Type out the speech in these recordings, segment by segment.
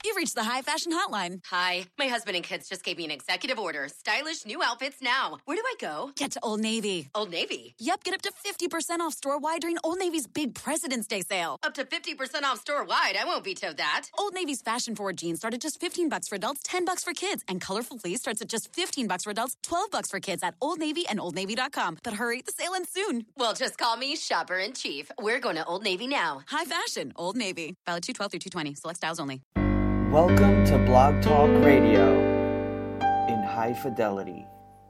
You've reached the High Fashion Hotline. Hi, my husband and kids just gave me an executive order. Stylish new outfits now. Where do I go? Get to Old Navy. Old Navy? Yep, get up to 50% off store-wide during Old Navy's big President's Day sale. Up to 50% off store-wide. I won't veto that. Old Navy's fashion-forward jeans start at just $15 for adults, $10 for kids. And colorful fleece starts at just $15 for adults, $12 for kids at Old Navy and OldNavy.com. But hurry, the sale ends soon. Well, just call me Shopper-in-Chief. We're going to Old Navy now. High fashion, Old Navy. Valid 2/12 through 2/20. Select styles only. Welcome to Blog Talk Radio in high fidelity.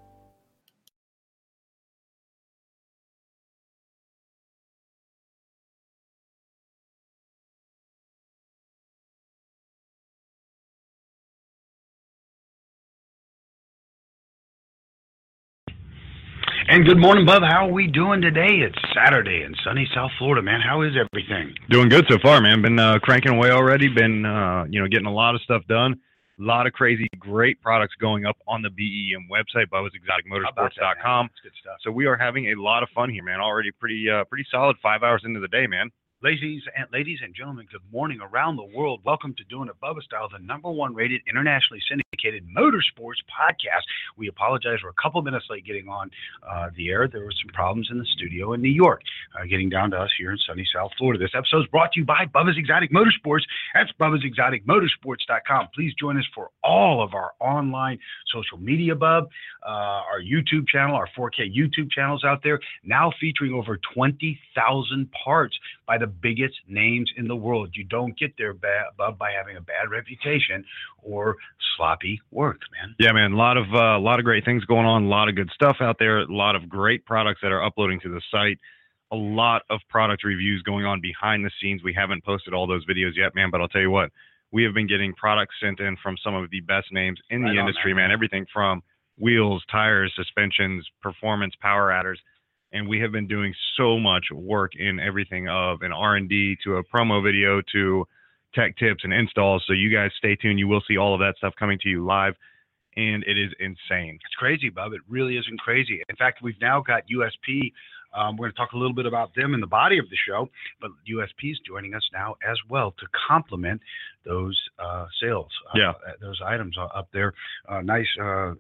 And good morning, Bub. How are we doing today? It's Saturday in sunny South Florida, man. How is everything? Doing good so far, man. Been cranking away already. Been getting a lot of stuff done. A lot of crazy, great products going up on the BEM website, Bubba'sExoticMotorsports.com. That's good stuff. So we are having a lot of fun here, man. Already pretty solid 5 hours into the day, man. Ladies and gentlemen, good morning around the world. Welcome to Doing It Bubba Style, the #1 rated, internationally syndicated motorsports podcast. We apologize. We're a couple minutes late getting on the air. There were some problems in the studio in New York, getting down to us here in sunny South Florida. This episode is brought to you by Bubba's Exotic Motorsports. That's Bubba'sExoticMotorsports.com. Please join us for all of our online social media, Bub. Our YouTube channel, our 4K YouTube channels out there, now featuring over 20,000 parts by the biggest names in the world. You don't get there, Bub, by having a bad reputation or sloppy work, man. Yeah, man. A lot of great things going on. A lot of good stuff out there. A lot of great products that are uploading to the site. A lot of product reviews going on behind the scenes. We haven't posted all those videos yet, man, but I'll tell you what, we have been getting products sent in from some of the best names in the industry, man. Everything from wheels, tires, suspensions, performance, power adders. And we have been doing so much work in everything of an R&D to a promo video to tech tips and installs. So you guys stay tuned. You will see all of that stuff coming to you live. And it is insane. It's crazy, Bub. It really isn't crazy. In fact, we've now got USP. We're going to talk a little bit about them in the body of the show, but USP is joining us now as well to complement those sales. Those items up there. Nice. We'll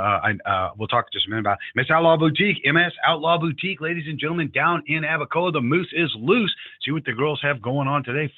talk just a minute about MS Outlaw Boutique, ladies and gentlemen, down in Abacoa. The moose is loose. See what the girls have going on today.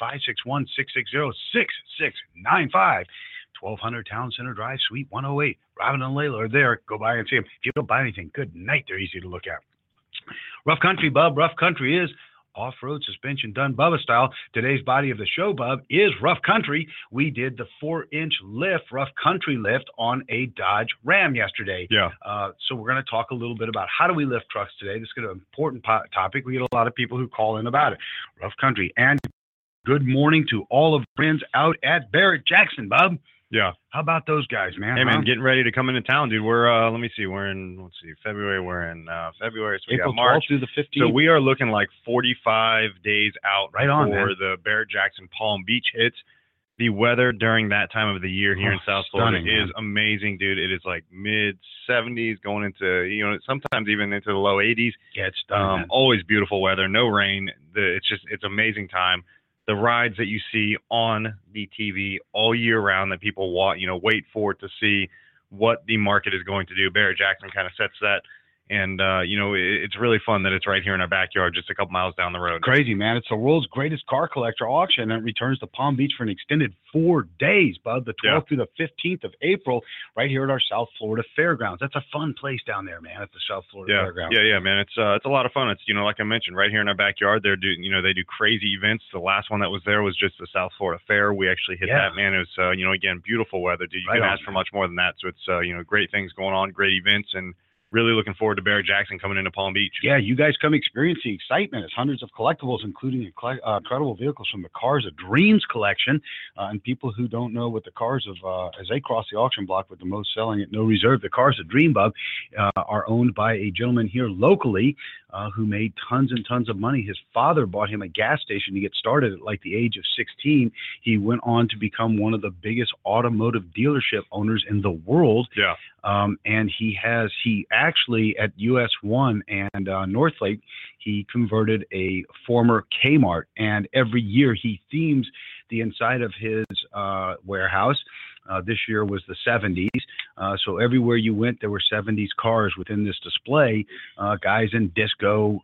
561-660-6695. 1200 Town Center Drive, Suite 108. Robin and Layla are there. Go by and see them. If you don't buy anything, good night. They're easy to look at. Rough Country, Bub. Rough Country is off-road suspension done Bubba style. Today's body of the show, Bub, is Rough Country. We did the 4-inch lift, Rough Country lift on a Dodge Ram yesterday. Yeah. So we're going to talk a little bit about how do we lift trucks today. This is an important topic. We get a lot of people who call in about it. Rough Country. And good morning to all of our friends out at Barrett-Jackson, Bub. Yeah. How about those guys, man? Hey, man, getting ready to come into town, dude. We're, we're in February. We're in February. So we April got March 12th through the 15th. So we are looking like 45 days out before the Barrett-Jackson Palm Beach hits. The weather during that time of the year here in South Florida is amazing, dude. It is like mid-70s going into, sometimes even into the low 80s. Yeah, it's stunning. Always beautiful weather, no rain. It's amazing time. The rides that you see on the TV all year round that people wait for to see what the market is going to do. Barrett-Jackson kind of sets that. And, it's really fun that it's right here in our backyard, just a couple miles down the road. Crazy, man. It's the world's greatest car collector auction, and it returns to Palm Beach for an extended 4 days, Bud, the 12th through the 15th of April, right here at our South Florida Fairgrounds. That's a fun place down there, man, at the South Florida Fairgrounds. Yeah, man. It's a lot of fun. It's, like I mentioned, right here in our backyard, they do crazy events. The last one that was there was just the South Florida Fair. We actually hit that, man. It was, again, beautiful weather, dude. You can ask for much more than that. So it's, great things going on, great events, and really looking forward to Barrett-Jackson coming into Palm Beach. Yeah, you guys come experience the excitement. It's hundreds of collectibles, including incredible vehicles from the Cars of Dreams collection. And people who don't know what the cars of, as they cross the auction block with the most selling at no reserve, the Cars of Dream, Bub, are owned by a gentleman here locally who made tons and tons of money. His father bought him a gas station to get started at like the age of 16. He went on to become one of the biggest automotive dealership owners in the world. Yeah. And he actually at US 1 and Northlake, he converted a former Kmart, and every year he themes the inside of his warehouse. This year was the 70s. So everywhere you went, there were 70s cars within this display, guys in disco,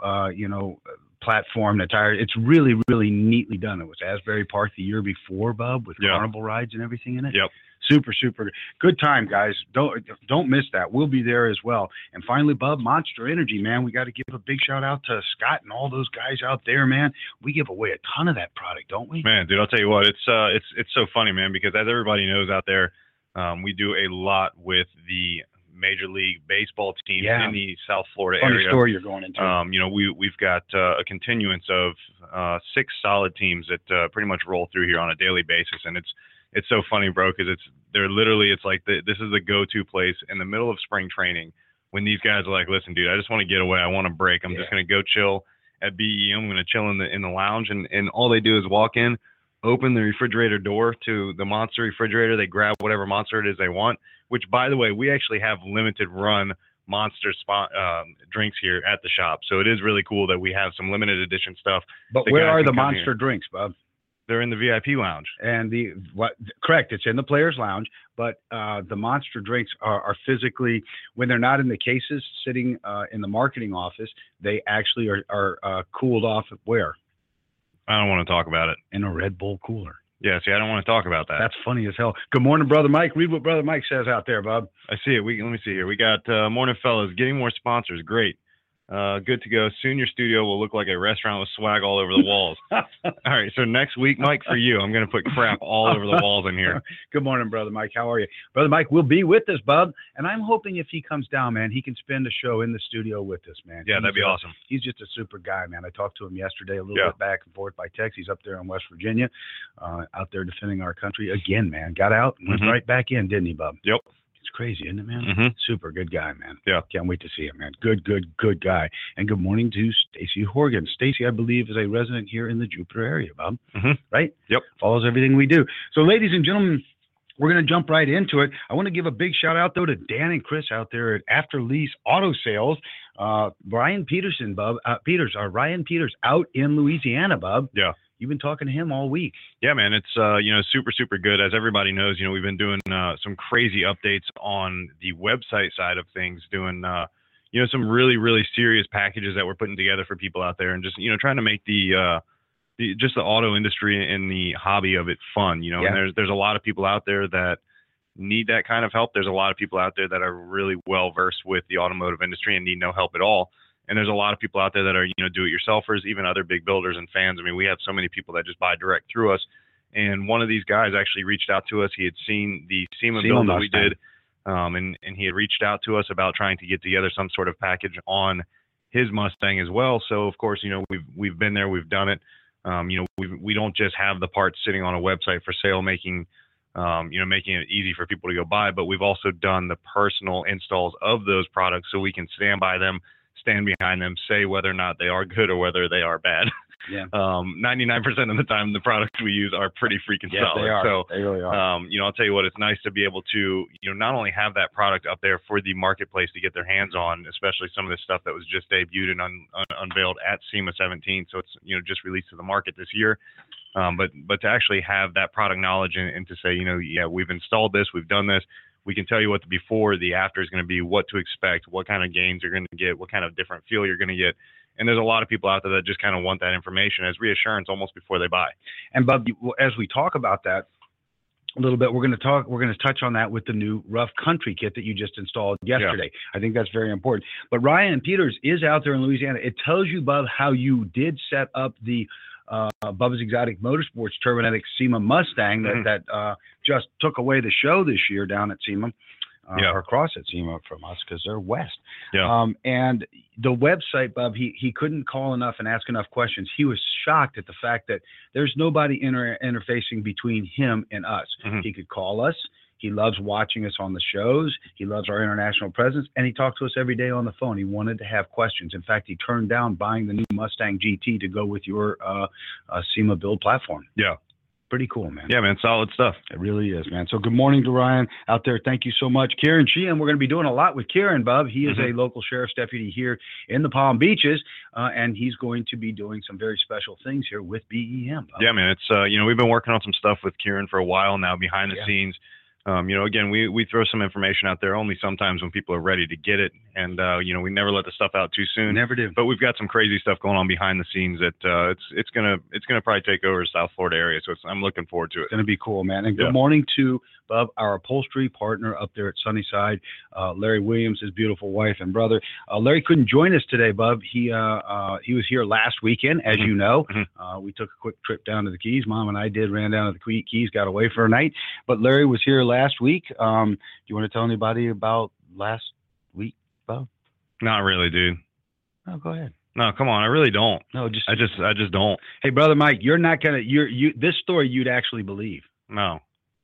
platform attire. It's really, really neatly done. It was Asbury Park the year before, Bub, with carnival rides and everything in it. Yep. Super, super good time, guys. Don't miss that. We'll be there as well. And finally, Bub, Monster Energy, man. We got to give a big shout out to Scott and all those guys out there, man. We give away a ton of that product, don't we? Man, dude, I'll tell you what. It's so funny, man, because as everybody knows out there, we do a lot with the Major League Baseball teams in the South Florida area. Funny story you're going into. We've got a continuance of 6 solid teams that pretty much roll through here on a daily basis, and it's so funny, bro, because it's like this is the go-to place in the middle of spring training when these guys are like, listen, dude, I just want to get away. I want a break. I'm just going to go chill at BEM. I'm going to chill in the lounge, and all they do is walk in, open the refrigerator door to the Monster refrigerator. They grab whatever Monster it is they want, which, by the way, we actually have limited run Monster drinks here at the shop. So it is really cool that we have some limited edition stuff. But where are the Monster drinks, Bob? They're in the VIP lounge. And correct, it's in the players lounge, but the Monster drinks are physically, when they're not in the cases sitting in the marketing office, they actually are cooled off at where? I don't want to talk about it. In a Red Bull cooler. Yeah, see, I don't want to talk about that. That's funny as hell. Good morning, Brother Mike. Read what Brother Mike says out there, Bob. I see it. Let me see here. We got morning fellas, getting more sponsors. Great. Good to go. Soon your studio will look like a restaurant with swag all over the walls. All right, so next week, Mike, for you, I'm going to put crap all over the walls in here. Good morning, Brother Mike. How are you? Brother Mike will be with us, Bub, and I'm hoping if he comes down, man, he can spend a show in the studio with us, man. Yeah, that'd be awesome. He's just a super guy, man. I talked to him yesterday a little bit back and forth by text. He's up there in West Virginia, out there defending our country again, man. Got out and went right back in, didn't he, Bub? Yep. It's crazy, isn't it, man? Mm-hmm. Super good guy, man. Yeah. Can't wait to see him, man. Good guy. And good morning to Stacy Horgan. Stacy, I believe, is a resident here in the Jupiter area, Bob. Mm-hmm. Right? Yep. Follows everything we do. So, ladies and gentlemen, we're going to jump right into it. I want to give a big shout out, though, to Dan and Chris out there at After Lease Auto Sales. Ryan Peterson, Bob. Ryan Peters out in Louisiana, Bob. Yeah. You've been talking to him all week. Yeah, man, it's super, super good. As everybody knows, we've been doing some crazy updates on the website side of things, doing some really, really serious packages that we're putting together for people out there, and just trying to make the auto industry and the hobby of it fun. And there's a lot of people out there that need that kind of help. There's a lot of people out there that are really well versed with the automotive industry and need no help at all. And there's a lot of people out there that are, do-it-yourselfers, even other big builders and fans. I mean, we have so many people that just buy direct through us. And one of these guys actually reached out to us. He had seen the SEMA build that we did, and he had reached out to us about trying to get together some sort of package on his Mustang as well. So, of course, we've been there, we've done it. We don't just have the parts sitting on a website for sale, making it easy for people to go buy, but we've also done the personal installs of those products so we can stand by them, stand behind them, say whether or not they are good or whether they are bad. Yeah. 99% of the time, the products we use are pretty freaking solid. They are. So, they really are. I'll tell you what, it's nice to be able to, not only have that product up there for the marketplace to get their hands on, especially some of the stuff that was just debuted and unveiled at SEMA 17. So it's, just released to the market this year. But to actually have that product knowledge and to say, we've installed this, we've done this. We can tell you what the before, the after is going to be, what to expect, what kind of gains you're going to get, what kind of different feel you're going to get. And there's a lot of people out there that just kind of want that information as reassurance almost before they buy. And Bub, as we talk about that a little bit, we're going to touch on that with the new Rough Country kit that you just installed yesterday. Yeah. I think that's very important. But Ryan Peters is out there in Louisiana. It tells you, Bub, how you did set up the Bubba's Exotic Motorsports Turbonetics SEMA Mustang that just took away the show this year down at SEMA, or across at SEMA from us because they're west. Yeah. And the website, Bub, he couldn't call enough and ask enough questions. He was shocked at the fact that there's nobody interfacing between him and us. Mm-hmm. He could call us. He loves watching us on the shows. He loves our international presence, and he talks to us every day on the phone. He wanted to have questions. In fact, he turned down buying the new Mustang GT to go with your SEMA build platform. Yeah. Pretty cool, man. Yeah, man, solid stuff. It really is, man. So good morning to Ryan out there. Thank you so much. Kieran Sheehan, we're going to be doing a lot with Kieran, Bub. He is a local sheriff's deputy here in the Palm Beaches, and he's going to be doing some very special things here with BEM, Bub. Yeah, man, it's, we've been working on some stuff with Kieran for a while now behind the scenes. Again, we throw some information out there only sometimes when people are ready to get it. And, we never let the stuff out too soon. Never do. But we've got some crazy stuff going on behind the scenes that it's going to probably take over the South Florida area. So I'm looking forward to it. It's going to be cool, man. And good morning to Bub, our upholstery partner up there at Sunnyside, Larry Williams, his beautiful wife and brother. Larry couldn't join us today, Bub. He was here last weekend, as you know. We took a quick trip down to the Keys. Mom and I ran down to the Keys, got away for a night. But Larry was here last week. Do you want to tell anybody about last week, Bub? Not really, dude. No, go ahead. No, come on. I really don't. No, I just don't. Hey, brother Mike, you're not gonna. This story you'd actually believe. No.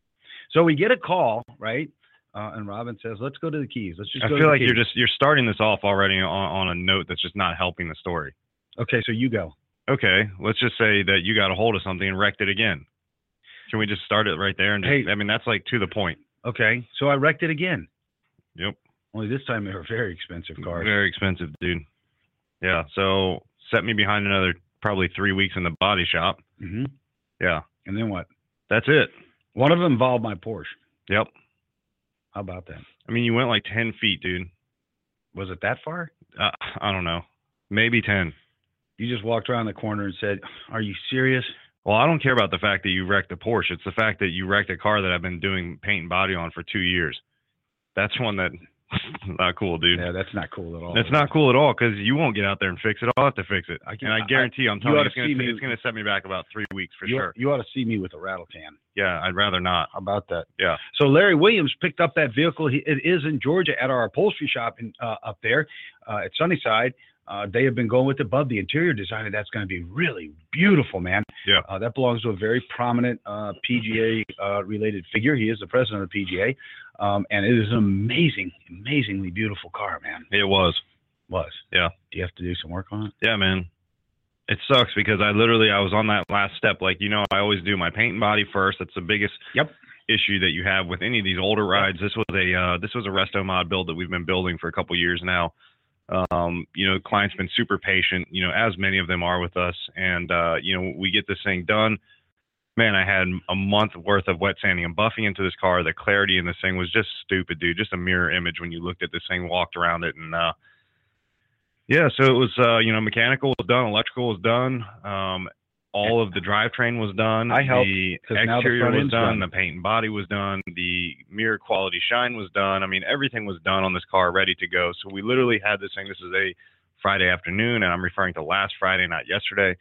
So we get a call, right? And Robin says, "Let's go to the Keys. Let's just." I feel like you're starting this off already on a note that's just not helping the story. Okay, so you go. Okay, let's just say that you got a hold of something and wrecked it again. Can we just start it right there? And just, I mean, that's like to the point. Okay, so I wrecked it again. Yep. Only this time they were very expensive cars. Very expensive, dude. Yeah. So set me behind another probably 3 weeks in the body shop. Mm-hmm. Yeah. And then what? That's it. One of them involved my Porsche. Yep. How about that? I mean, you went like 10 feet, dude. Was it that far? I don't know. Maybe 10. You just walked around the corner and said, "Are you serious?" Well, I don't care about the fact that you wrecked a Porsche. It's the fact that you wrecked a car that I've been doing paint and body on for 2 years. That's one that not cool, dude. Yeah, that's not cool at all. That's not cool at all because you won't get out there and fix it. I'll have to fix it. And I guarantee you, I'm telling you, it's going to set me back about 3 weeks for sure. You ought to see me with a rattle can. Yeah, I'd rather not. How about that? Yeah. So Larry Williams picked up that vehicle. It is in Georgia at our upholstery shop up there at Sunnyside. They have been going with it. Bub, the interior designer, that's going to be really beautiful, man. Yeah. That belongs to a very prominent PGA related figure. He is the president of the PGA. And it is an amazingly beautiful car, man. It was. Yeah. Do you have to do some work on it? Yeah, man. It sucks because I was on that last step. Like, I always do my paint and body first. That's the biggest issue that you have with any of these older rides. This was a resto mod build that we've been building for a couple years now. The client's been super patient, as many of them are with us. And, we get this thing done. Man, I had a month worth of wet sanding and buffing into this car. The clarity in this thing was just stupid, dude. Just a mirror image when you looked at this thing, walked around it. And, so it was, mechanical was done. Electrical was done. All of the drivetrain was done. I helped. The exterior was done. The paint and body was done. The mirror quality shine was done. I mean, everything was done on this car, ready to go. So we literally had this thing. This is a Friday afternoon, and I'm referring to last Friday, not yesterday.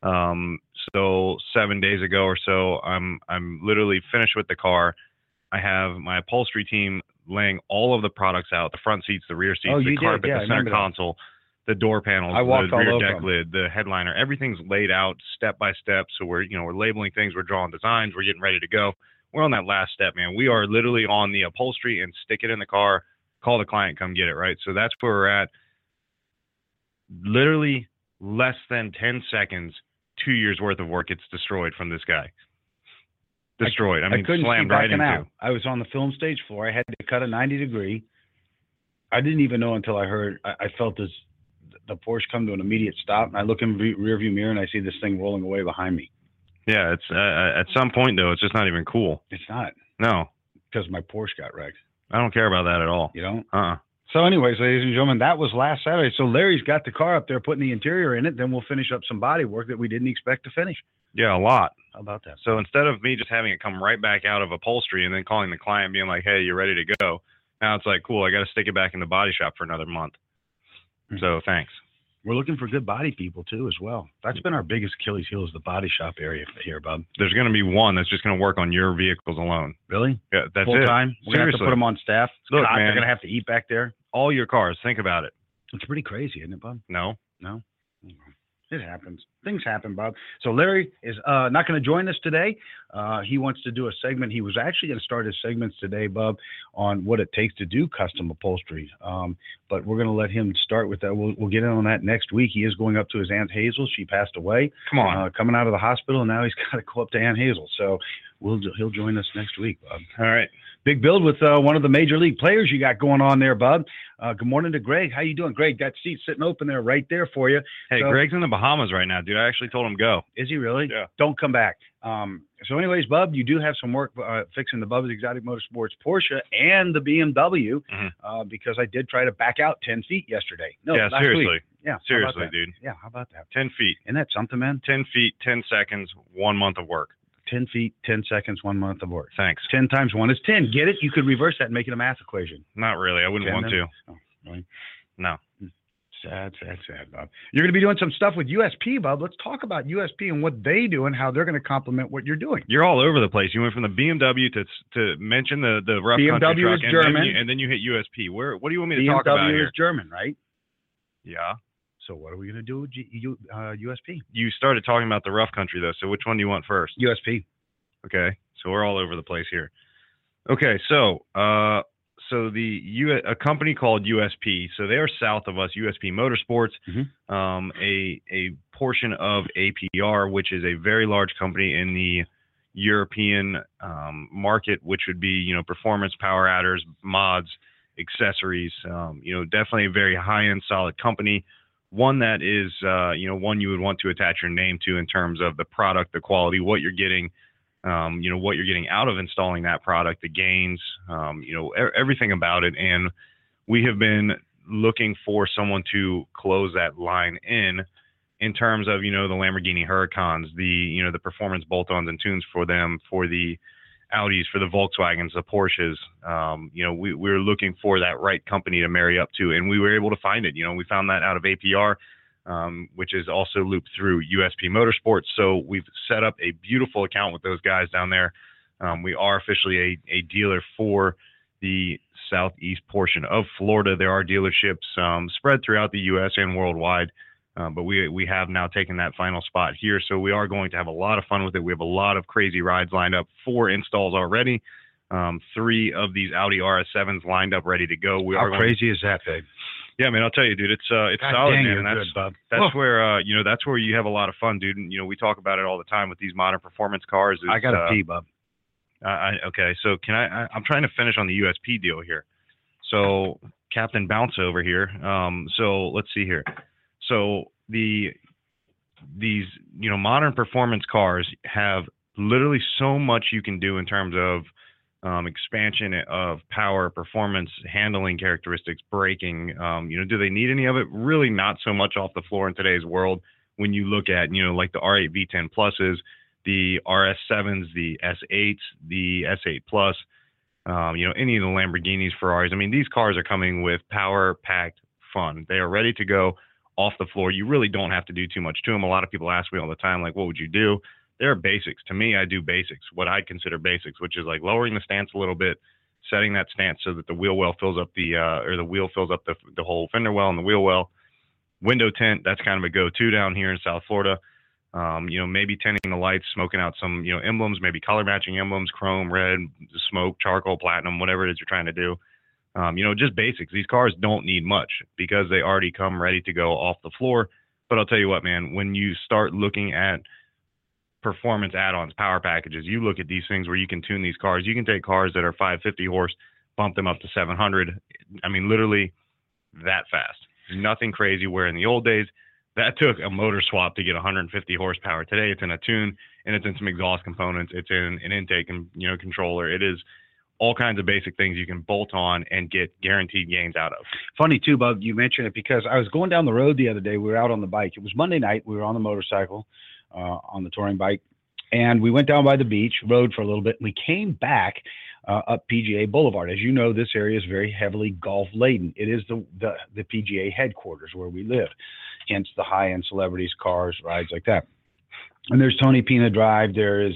So 7 days ago or so, I'm literally finished with the car. I have my upholstery team laying all of the products out: the front seats, the rear seats, the carpet, the center console. The door panels, the rear deck lid, the headliner, everything's laid out step by step. So we're labeling things, we're drawing designs, we're getting ready to go. We're on that last step, man. We are literally on the upholstery and stick it in the car, call the client, come get it, right? So that's where we're at. Literally less than 10 seconds, 2 years worth of work gets destroyed from this guy. Destroyed. I mean, slammed right into. Out. I was on the film stage floor. I had to cut a 90-degree. I didn't even know until I felt the Porsche come to an immediate stop, and I look in the rearview mirror and I see this thing rolling away behind me. Yeah, it's at some point though, it's just not even cool. It's not. No, because my Porsche got wrecked. I don't care about that at all. You don't? So anyways, ladies and gentlemen, that was last Saturday. So Larry's got the car up there, putting the interior in it. Then we'll finish up some body work that we didn't expect to finish. Yeah, a lot. How about that? So instead of me just having it come right back out of upholstery and then calling the client being like, "Hey, you're ready to go," now it's like, "Cool, I got to stick it back in the body shop for another month." Mm-hmm. So thanks. We're looking for good body people too, as well. That's been our biggest Achilles heel, is the body shop area here, Bub. There's going to be one that's just going to work on your vehicles alone. Really? Yeah, that's full it. Time. We're going to have to put them on staff. Look, man, they're going to have to eat back there. All your cars. Think about it. It's pretty crazy, isn't it, Bub? No. No. It happens. Things happen, Bob. So Larry is not going to join us today. He wants to do a segment. He was actually going to start his segments today, Bob, on what it takes to do custom upholstery. But we're going to let him start with that. We'll get in on that next week. He is going up to his Aunt Hazel. She passed away. Come on. Coming out of the hospital, and now he's got to go up to Aunt Hazel. So he'll join us next week, Bob. All right. Big build with one of the major league players you got going on there, Bob. Good morning to Greg. How you doing, Greg? That seat sitting open there, right there for you. Hey, so, Greg's in the Bahamas right now, dude. I actually told him go. Is he really? Yeah. Don't come back. So anyways, Bub, you do have some work fixing the Bubba's Exotic Motorsports Porsche and the BMW because I did try to back out 10 feet yesterday. No, yeah, last seriously. week. Yeah, seriously, dude. Yeah, how about that? 10 feet. Isn't that something, man? 10 feet, 10 seconds, 1 month of work. 10 feet, 10 seconds, 1 month of work. Thanks. 10 times 1 is 10. Get it? You could reverse that and make it a math equation. Not really. I wouldn't want to. Oh, really? No. Sad, Bob. You're going to be doing some stuff with USP, Bob. Let's talk about USP and what they do and how they're going to complement what you're doing. You're all over the place. You went from the BMW to mention the rough BMW country truck, is German. and then you hit USP. What do you want me to talk about BMW here? is German, right? Yeah. So what are we going to do with USP? You started talking about the rough country, though, so which one do you want first? USP. Okay, so we're all over the place here. Okay, so a company called USP, so they are south of us, USP Motorsports, a portion of APR, which is a very large company in the European market, which would be, performance, power adders, mods, accessories, definitely a very high-end, solid company. One that is, one you would want to attach your name to in terms of the product, the quality, what you're getting, what you're getting out of installing that product, the gains, everything about it. And we have been looking for someone to close that line in terms of, the Lamborghini Huracans, the performance bolt-ons and tunes for them, for the Audis, for the Volkswagens, the Porsches. We're looking for that right company to marry up to, and we were able to find it. We found that out of APR, which is also looped through USP Motorsports. So we've set up a beautiful account with those guys down there. We are officially a dealer for the southeast portion of Florida. There are dealerships spread throughout the U.S. and worldwide. But we have now taken that final spot here. So we are going to have a lot of fun with it. We have a lot of crazy rides lined up, 4 installs already. 3 of these Audi RS7s lined up, ready to go. How crazy is that, babe? Yeah, man, I'll tell you, dude, it's solid, man. And that's where that's where you have a lot of fun, dude. And, we talk about it all the time with these modern performance cars. I got to pee, bub. Okay, so I'm trying to finish on the USP deal here. So Captain Bounce over here. So let's see here. So these modern performance cars have literally so much you can do in terms of expansion of power, performance, handling characteristics, braking. Do they need any of it? Really not so much off the floor in today's world. When you look at, like the R8 V10 Pluses, the RS7s, the S8s, the S8 Plus, any of the Lamborghinis, Ferraris. I mean, these cars are coming with power-packed fun. They are ready to go off the floor. You really don't have to do too much to them. A lot of people ask me all the time, like, what would you do? They're basics. To me, I do basics, what I consider basics, which is like lowering the stance a little bit, setting that stance so that the wheel well fills up the wheel fills up the whole fender well and the wheel well. Window tint, that's kind of a go-to down here in South Florida. Maybe tinting the lights, smoking out some, emblems, maybe color matching emblems, chrome, red, smoke, charcoal, platinum, whatever it is you're trying to do. Just basics. These cars don't need much because they already come ready to go off the floor. But I'll tell you what, man, when you start looking at performance add-ons, power packages, you look at these things where you can tune these cars. You can take cars that are 550 horse, bump them up to 700. I mean, literally that fast. Nothing crazy, where in the old days, that took a motor swap to get 150 horsepower. Today, it's in a tune, and it's in some exhaust components. It's in an intake and controller. It is all kinds of basic things you can bolt on and get guaranteed gains out of. Funny too, Bub, you mentioned it because I was going down the road the other day. We were out on the bike. It was Monday night. We were on the motorcycle, on the touring bike, and we went down by the beach, rode for a little bit, and we came back up PGA Boulevard. As you know, this area is very heavily golf laden. It is the PGA headquarters where we live, hence the high-end celebrities, cars, rides like that. And there's Tony Pina Drive. There is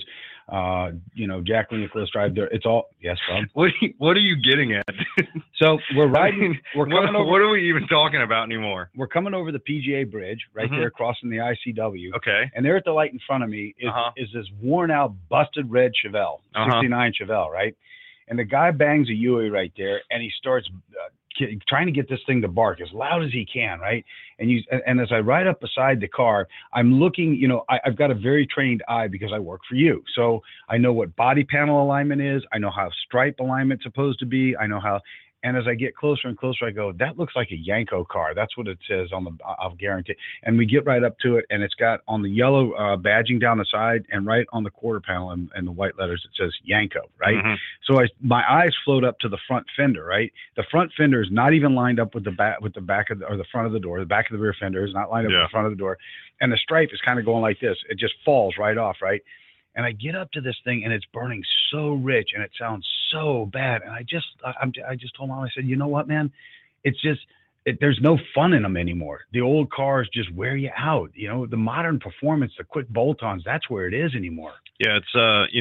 Jack Nicholas Drive there. It's all, yes, Bob. What are you getting at? So we're riding. We're coming over. What are we even talking about anymore? We're coming over the PGA Bridge right there, crossing the ICW. Okay. And there at the light in front of me is this worn out, busted red Chevelle, 69 Chevelle, right? And the guy bangs a Huey right there, and he starts trying to get this thing to bark as loud as he can, right? And as I ride up beside the car, I'm looking, I've got a very trained eye because I work for you. So I know what body panel alignment is. I know how stripe alignment's supposed to be. I know how. And as I get closer and closer, I go, that looks like a Yanko car. That's what it says on the, I'll guarantee. And we get right up to it, and it's got on the yellow badging down the side and right on the quarter panel and the white letters, it says Yanko, right? So my eyes float up to the front fender, right? The front fender is not even lined up with the back of the front of the door. The back of the rear fender is not lined up with the front of the door. And the stripe is kind of going like this. It just falls right off, right? And I get up to this thing, and it's burning so rich, and it sounds so bad. And I just told Mom, I said, you know what, man? It's just there's no fun in them anymore. The old cars just wear you out. The modern performance, the quick bolt-ons, that's where it is anymore. Yeah, it's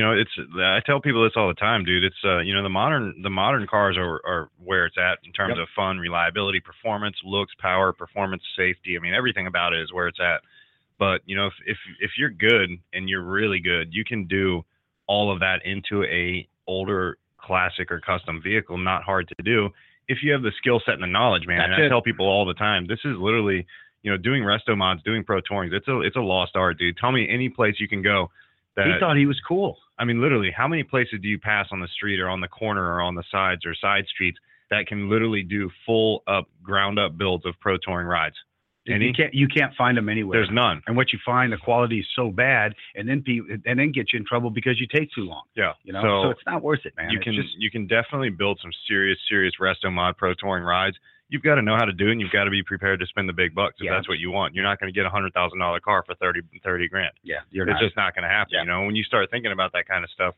I tell people this all the time, dude. It's the modern cars are where it's at in terms of fun, reliability, performance, looks, power, performance, safety. I mean, everything about it is where it's at. But, if you're good and you're really good, you can do all of that into a older classic or custom vehicle, not hard to do if you have the skill set and the knowledge, man. And I tell people all the time, this is literally, doing resto mods, doing pro tourings. It's a lost art, dude. Tell me any place you can go that he thought he was cool. I mean, literally, how many places do you pass on the street or on the corner or on the sides or side streets that can literally do full up, ground up builds of pro touring rides? And you can't find them anywhere. There's none. And what you find, the quality is so bad, and then get you in trouble because you take too long. Yeah. So it's not worth it, man. You can definitely build some serious resto mod pro touring rides. You've got to know how to do it, and you've got to be prepared to spend the big bucks if that's what you want. You're not going to get $100,000 car for 30 grand. Yeah, it's just not going to happen. Yeah. When you start thinking about that kind of stuff,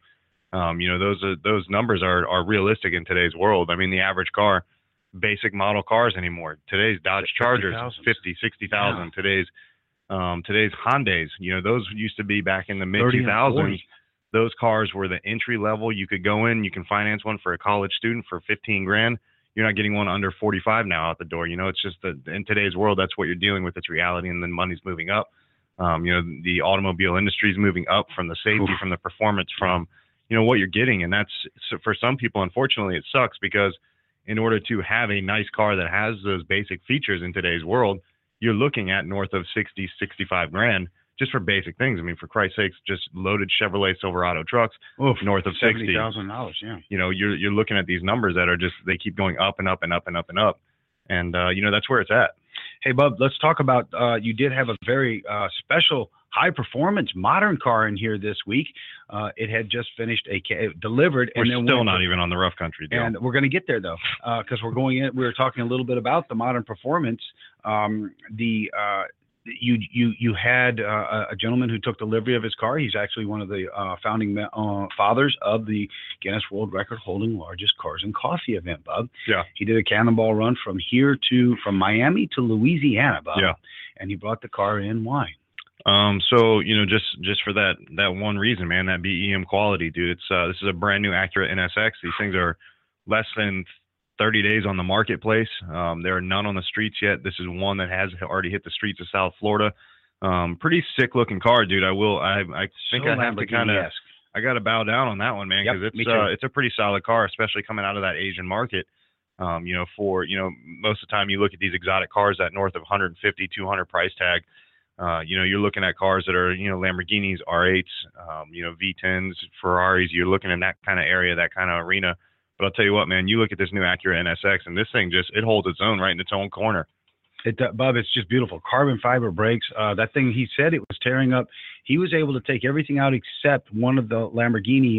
those numbers are realistic in today's world. I mean, the average car. Basic model cars anymore. Today's Dodge Chargers, 50, 60,000. Today's Hyundais, those used to be back in the mid 2000s. Those cars were the entry level. You could go in, you can finance one for a college student for 15 grand. You're not getting one under 45 now out the door. It's just in today's world, that's what you're dealing with. It's reality, and then money's moving up. The automobile industry is moving up from the safety, from the performance, from what you're getting, and that's for some people. Unfortunately, it sucks because in order to have a nice car that has those basic features in today's world, you're looking at north of 60, 65 grand just for basic things. I mean, for Christ's sakes, just loaded Chevrolet Silverado trucks, north of $70,000. Yeah. You're looking at these numbers that are just, they keep going up and up and up and up and up. And, that's where it's at. Hey, Bub, let's talk about, you did have a very special high-performance modern car in here this week. It had just finished delivered. We're still not even on the rough country deal. And we're going to get there, though, because we're going in. We were talking a little bit about the modern performance. You had a gentleman who took delivery of his car. He's actually one of the founding fathers of the Guinness World Record holding largest cars and coffee event, Bub. Yeah. He did a cannonball run from Miami to Louisiana, Bub. Yeah. And he brought the car in. Why? So, just for that one reason, man, that BEM quality, dude, this is a brand new Acura NSX. These things are less than 30 days on the marketplace. There are none on the streets yet. This is one that has already hit the streets of South Florida. Pretty sick looking car, dude. I think I have to I got to bow down on that one, man, because it's a pretty solid car, especially coming out of that Asian market. Most of the time you look at these exotic cars that north of 150, 200 price tag. You're looking at cars that are, Lamborghinis, R8s, V10s, Ferraris. You're looking in that kind of area, that kind of arena. But I'll tell you what, man, you look at this new Acura NSX, and this thing it holds its own right in its own corner. Bob, it's just beautiful. Carbon fiber brakes. That thing, he said it was tearing up. He was able to take everything out except one of the Lamborghini,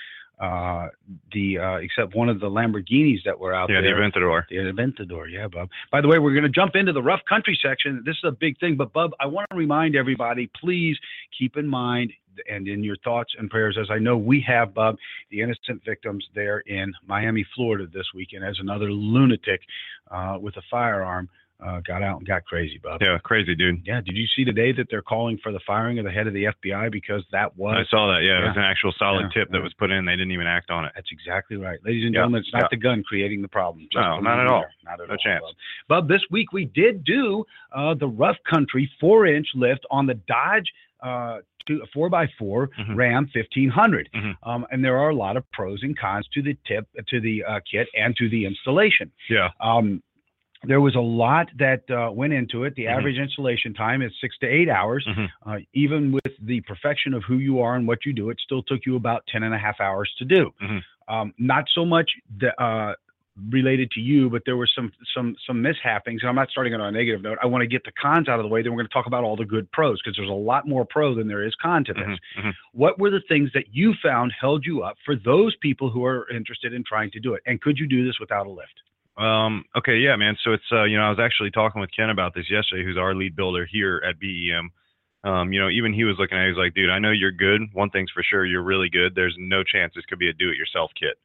except one of the Lamborghinis that were out there. Yeah, the Aventador. The Aventador, yeah, Bub. By the way, we're going to jump into the rough country section. This is a big thing, but Bub, I want to remind everybody, please keep in mind and in your thoughts and prayers, as I know we have, Bub, the innocent victims there in Miami, Florida this weekend, as another lunatic with a firearm got out and got crazy, Bub. Yeah, crazy, dude. Yeah, did you see today that they're calling for the firing of the head of the FBI because that was... I saw that, yeah. It was an actual solid tip that was put in. They didn't even act on it. That's exactly right. Ladies and gentlemen, it's not the gun creating the problem. No, not at all. Not at no all, chance. Bub, this week we did do the Rough Country 4-inch lift on the Dodge 4x4 Ram 1500. And there are a lot of pros and cons to the kit and to the installation. Yeah. There was a lot that went into it. The average installation time is 6 to 8 hours. Even with the perfection of who you are and what you do, it still took you about 10.5 hours to do. Not so much related to you, but there were some mishappings. And I'm not starting on a negative note. I want to get the cons out of the way. Then we're going to talk about all the good pros, because there's a lot more pro than there is con to this. What were the things that you found held you up for those people who are interested in trying to do it? And could you do this without a lift? Okay, yeah, man. So it's, I was actually talking with Ken about this yesterday, who's our lead builder here at BEM. Even he was looking at it, he's like, dude, I know you're good. One thing's for sure, you're really good. There's no chance this could be a do-it-yourself kit.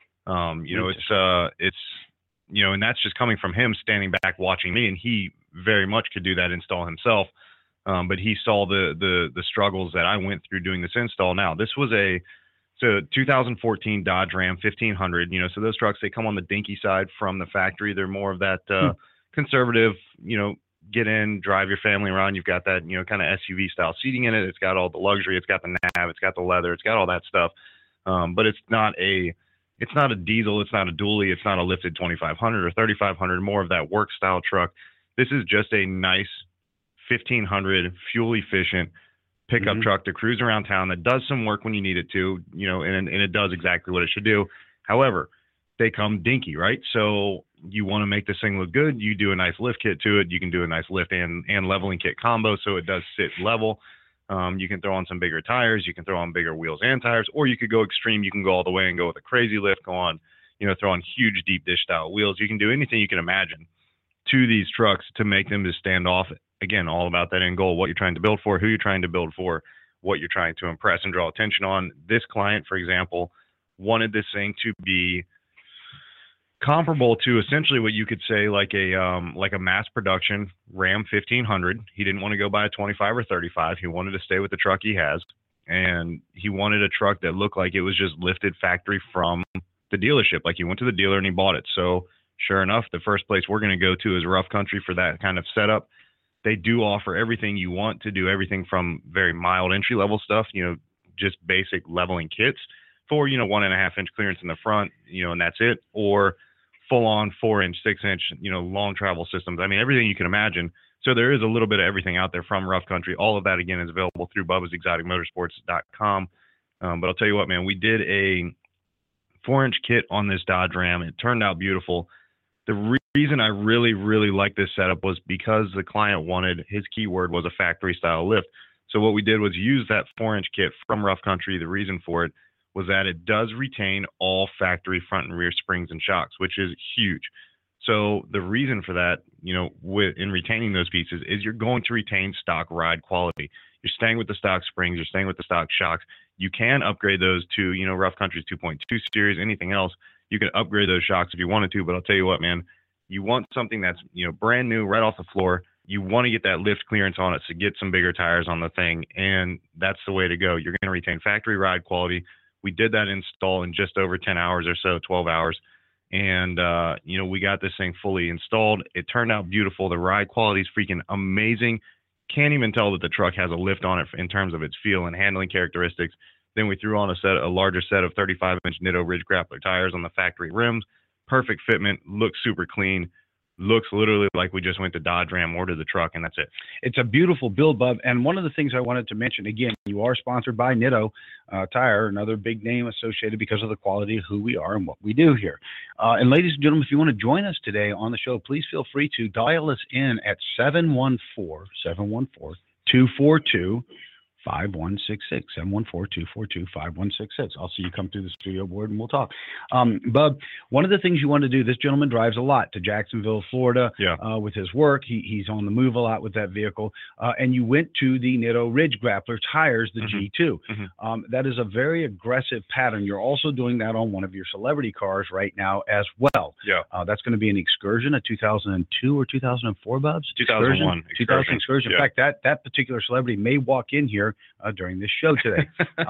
It's and that's just coming from him standing back watching me, and he very much could do that install himself. But he saw the struggles that I went through doing this install. Now, this was a 2014 Dodge Ram 1500, so those trucks, they come on the dinky side from the factory. They're more of that conservative, get in, drive your family around. You've got that, kind of SUV style seating in it. It's got all the luxury. It's got the nav. It's got the leather. It's got all that stuff. But it's not a diesel. It's not a dually. It's not a lifted 2500 or 3500, more of that work style truck. This is just a nice 1500 fuel efficient pickup truck to cruise around town that does some work when you need it to, and it does exactly what it should do. However, they come dinky, right? So you want to make this thing look good. You do a nice lift kit to it. You can do a nice lift and leveling kit combo, so it does sit level. You can throw on some bigger tires. You can throw on bigger wheels and tires, or you could go extreme. You can go all the way and go with a crazy lift, go on, throw on huge deep dish style wheels. You can do anything you can imagine to these trucks to make them just stand off. Again, all about that end goal, what you're trying to build for, who you're trying to build for, what you're trying to impress and draw attention on. This client, for example, wanted this thing to be comparable to essentially what you could say like a mass production Ram 1500. He didn't want to go buy a 25 or 35. He wanted to stay with the truck he has, and he wanted a truck that looked like it was just lifted factory from the dealership. Like he went to the dealer and he bought it. So sure enough, the first place we're going to go to is Rough Country for that kind of setup. They do offer everything you want to do, everything from very mild entry level stuff, just basic leveling kits for, 1.5 inch clearance in the front, and that's it, or full on 4-inch, 6-inch, long travel systems. I mean, everything you can imagine. So there is a little bit of everything out there from Rough Country. All of that, again, is available through Bubba'sExoticMotorsports.com. But I'll tell you what, man, we did a 4-inch kit on this Dodge Ram. It turned out beautiful. The reason I really, really like this setup was because the client wanted, his keyword was a factory style lift. So what we did was use that 4-inch kit from Rough Country. The reason for it was that it does retain all factory front and rear springs and shocks, which is huge. So the reason for that, in retaining those pieces is you're going to retain stock ride quality. You're staying with the stock springs, you're staying with the stock shocks. You can upgrade those to, Rough Country's 2.2 series, anything else. You can upgrade those shocks if you wanted to, but I'll tell you what, man, you want something that's, brand new, right off the floor. You want to get that lift clearance on it to get some bigger tires on the thing, and that's the way to go. You're going to retain factory ride quality. We did that install in just over 10 hours or so, 12 hours. And, we got this thing fully installed. It turned out beautiful. The ride quality is freaking amazing. Can't even tell that the truck has a lift on it in terms of its feel and handling characteristics. Then we threw on a larger set of 35-inch Nitto Ridge Grappler tires on the factory rims. Perfect fitment, looks super clean. Looks literally like we just went to Dodge Ram, ordered the truck, and that's it. It's a beautiful build, Bub. And one of the things I wanted to mention, again, you are sponsored by Nitto Tire, another big name associated because of the quality of who we are and what we do here. And ladies and gentlemen, if you want to join us today on the show, please feel free to dial us in at 714-242-4639. 5166 714-242-5166. I'll see you come through the studio board and we'll talk. Bub, one of the things you want to do, this gentleman drives a lot to Jacksonville, Florida, with his work. He's on the move a lot with that vehicle. And you went to the Nitto Ridge Grappler tires, the G2. That is a very aggressive pattern. You're also doing that on one of your celebrity cars right now as well. That's going to be an Excursion, a 2002 or 2004, Bubs? 2001 Excursion. In fact, that particular celebrity may walk in here during this show today.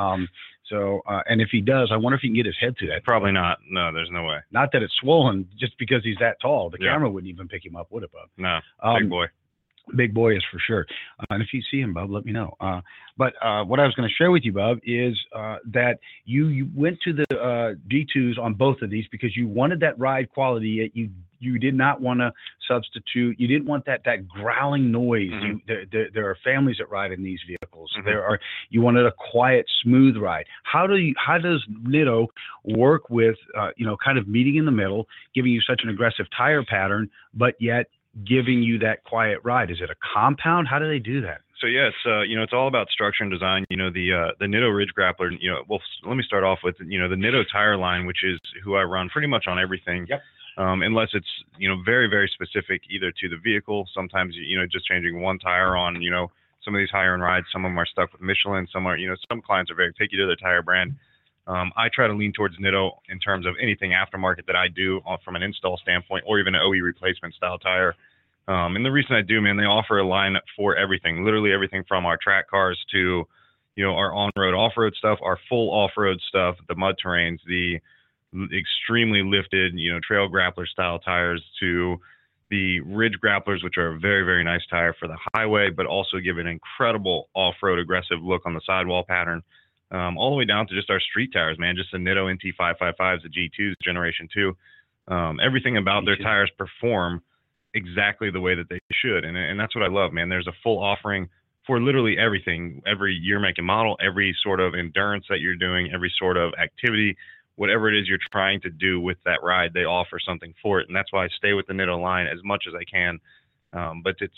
And if he does, I wonder if he can get his head to that. Probably not. No, there's no way. Not that it's swollen just because he's that tall. The camera wouldn't even pick him up, would it, Bub? No, big boy. Big boy is for sure. And if you see him, Bub, let me know. But what I was going to share with you, Bub, is that you went to the G2s on both of these because you wanted that ride quality. You did not want to substitute. You didn't want that growling noise. There are families that ride in these vehicles. You wanted a quiet, smooth ride. How does Nitto work with kind of meeting in the middle, giving you such an aggressive tire pattern, but yet giving you that quiet ride? Is it a compound? How do they do that? So it's it's all about structure and design. The Nitto Ridge Grappler. Well, let me start off with the Nitto tire line, which is who I run pretty much on everything. Unless it's very, very specific either to the vehicle. Sometimes just changing one tire on some of these higher end rides. Some of them are stuck with Michelin. Some are some clients are very picky to their tire brand. I try to lean towards Nitto in terms of anything aftermarket that I do from an install standpoint, or even an OE replacement style tire. And the reason I do, man, they offer a line for everything, literally everything from our track cars to, our on-road, off-road stuff, our full off-road stuff, the mud terrains, the extremely lifted, trail grappler style tires, to the Ridge Grapplers, which are a very, very nice tire for the highway, but also give an incredible off-road aggressive look on the sidewall pattern. All the way down to just our street tires, man, just the Nitto NT555s, the G2s Generation 2. Everything about their tires perform exactly the way that they should. And that's what I love, man. There's a full offering for literally everything, every year, make, and model, every sort of endurance that you're doing, every sort of activity, whatever it is you're trying to do with that ride, they offer something for it. And that's why I stay with the Nitto line as much as I can. But it's,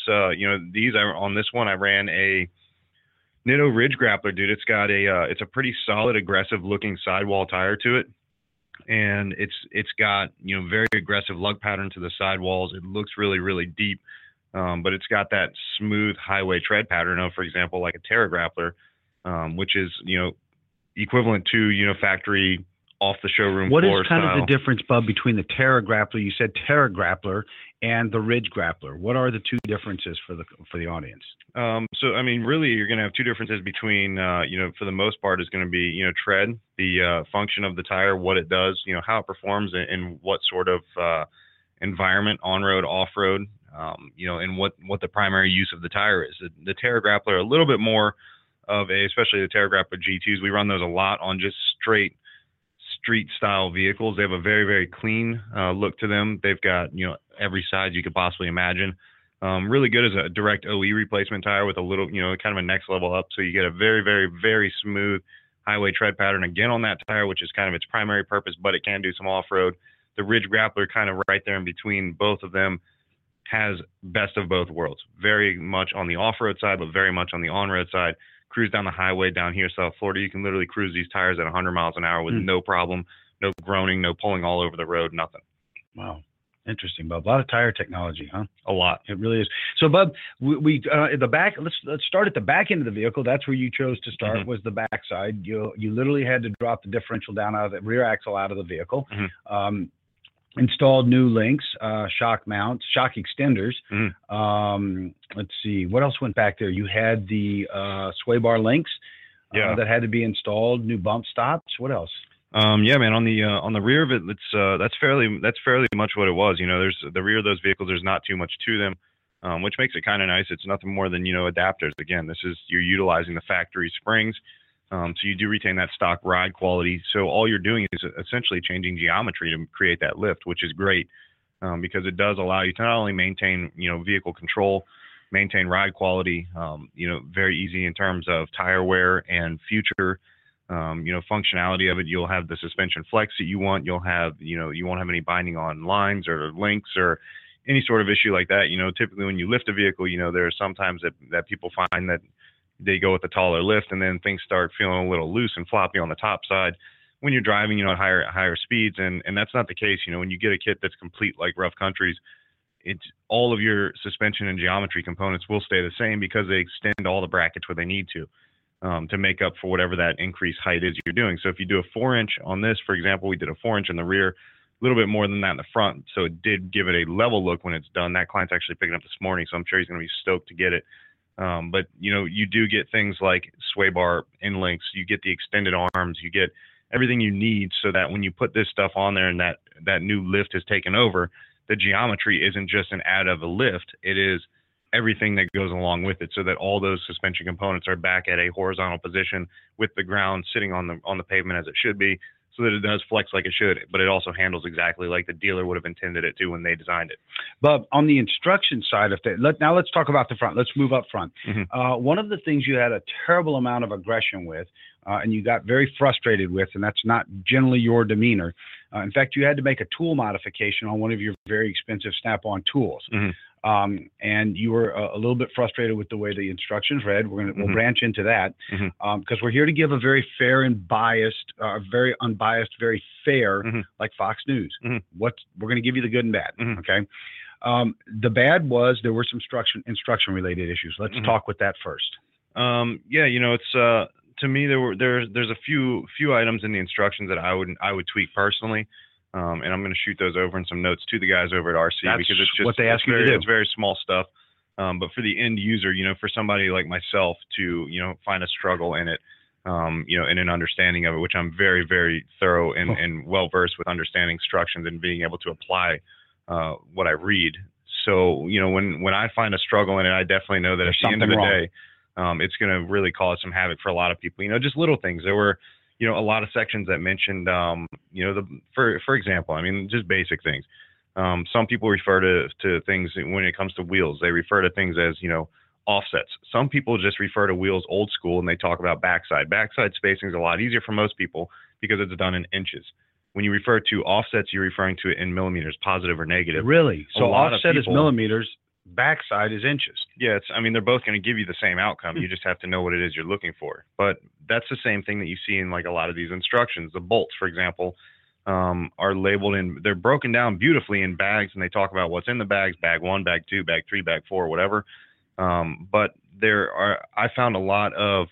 on this one, I ran a Nitto Ridge Grappler, dude. It's got it's a pretty solid, aggressive looking sidewall tire to it. And it's got, very aggressive lug pattern to the sidewalls. It looks really, really deep. But it's got that smooth highway tread pattern of, for example, like a Terra Grappler, which is, equivalent to, factory off the showroom floor. What is kind of the difference, Bub, between the Terra Grappler, you said Terra Grappler, and the Ridge Grappler? What are the two differences for the audience? Really, you're going to have two differences between, for the most part, is going to be, tread, the function of the tire, what it does, how it performs, and what sort of environment, on-road, off-road, and what the primary use of the tire is. The Terra Grappler, a little bit more of especially the Terra Grappler G2s, we run those a lot on just straight street style vehicles. They have a very, very clean look to them. They've got, every size you could possibly imagine. Really good as a direct OE replacement tire with a little, kind of a next level up. So you get a very, very, very smooth highway tread pattern again on that tire, which is kind of its primary purpose, but it can do some off-road. The Ridge Grappler, kind of right there in between both of them, has best of both worlds. Very much on the off-road side, but very much on the on-road side. Cruise down the highway down here, South Florida, you can literally cruise these tires at 100 miles an hour with no problem, no groaning, no pulling all over the road, nothing. Wow. Interesting, Bub. A lot of tire technology, huh? A lot. It really is. So, Bub, we at the back. Let's start at the back end of the vehicle. That's where you chose to start. Was the back side. You literally had to drop the differential down out of the rear axle out of the vehicle. Installed new links, shock mounts, shock extenders. Let's see, what else went back there? You had the sway bar links that had to be installed. New bump stops. What else? Man, on the rear of it, that's fairly much what it was. There's the rear of those vehicles. There's not too much to them, which makes it kind of nice. It's nothing more than adapters. Again, you're utilizing the factory springs. So you do retain that stock ride quality. So all you're doing is essentially changing geometry to create that lift, which is great because it does allow you to not only maintain, vehicle control, maintain ride quality, very easy in terms of tire wear and future, functionality of it. You'll have the suspension flex that you want. You'll have, you won't have any binding on lines or links or any sort of issue like that. Typically when you lift a vehicle, there are sometimes that people find that, they go with a taller lift, and then things start feeling a little loose and floppy on the top side when you're driving, at higher speeds. And that's not the case. When you get a kit that's complete like Rough Country's, it's all of your suspension and geometry components will stay the same because they extend all the brackets where they need to make up for whatever that increased height is you're doing. So if you do a 4-inch on this, for example, we did a 4-inch in the rear, a little bit more than that in the front. So it did give it a level look when it's done. That client's actually picking up this morning, so I'm sure he's going to be stoked to get it. But you do get things like sway bar end links, you get the extended arms, you get everything you need so that when you put this stuff on there and that new lift is taken over, the geometry isn't just an add of a lift, it is everything that goes along with it, so that all those suspension components are back at a horizontal position with the ground sitting on the pavement as it should be, so that it does flex like it should, but it also handles exactly like the dealer would have intended it to when they designed it. But on the instruction side of it, now let's talk about the front. Let's move up front. Mm-hmm. One of the things you had a terrible amount of aggression with, and you got very frustrated with, and that's not generally your demeanor. In fact, you had to make a tool modification on one of your very expensive Snap-on tools. Mm-hmm. And you were a little bit frustrated with the way the instructions read. We'll Mm-hmm. branch into that Mm-hmm. because we're here to give a very fair and biased, very unbiased, very fair, Mm-hmm. like Fox News. Mm-hmm. We're going to give you the good and bad. Mm-hmm. Okay. The bad was there were some instruction related issues. Let's Mm-hmm. talk with that first. It's to me there's a few items in the instructions that I would tweak personally. And I'm going to shoot those over in some notes to the guys over at RC. That's because it's just what they ask you to do. It's very small stuff. But for the end user, for somebody like myself to, find a struggle in it, in an understanding of it, which I'm very, very thorough and well-versed with understanding instructions and being able to apply what I read. So, when I find a struggle in it, I definitely know that There's at the end of the something day, it's going to really cause some havoc for a lot of people. Just little things. There were, a lot of sections that mentioned, for example, just basic things. Some people refer to things when it comes to wheels. They refer to things as, offsets. Some people just refer to wheels old school and they talk about backside. Backside spacing is a lot easier for most people because it's done in inches. When you refer to offsets, you're referring to it in millimeters, positive or negative. Really? So offset is people, millimeters, backside is inches. Yeah, they're both going to give you the same outcome. You just have to know what it is you're looking for. But that's the same thing that you see in like a lot of these instructions. The bolts, for example, are labeled they're broken down beautifully in bags, and they talk about what's in the bags: bag 1, bag 2, bag 3, bag 4, whatever. But I found a lot of,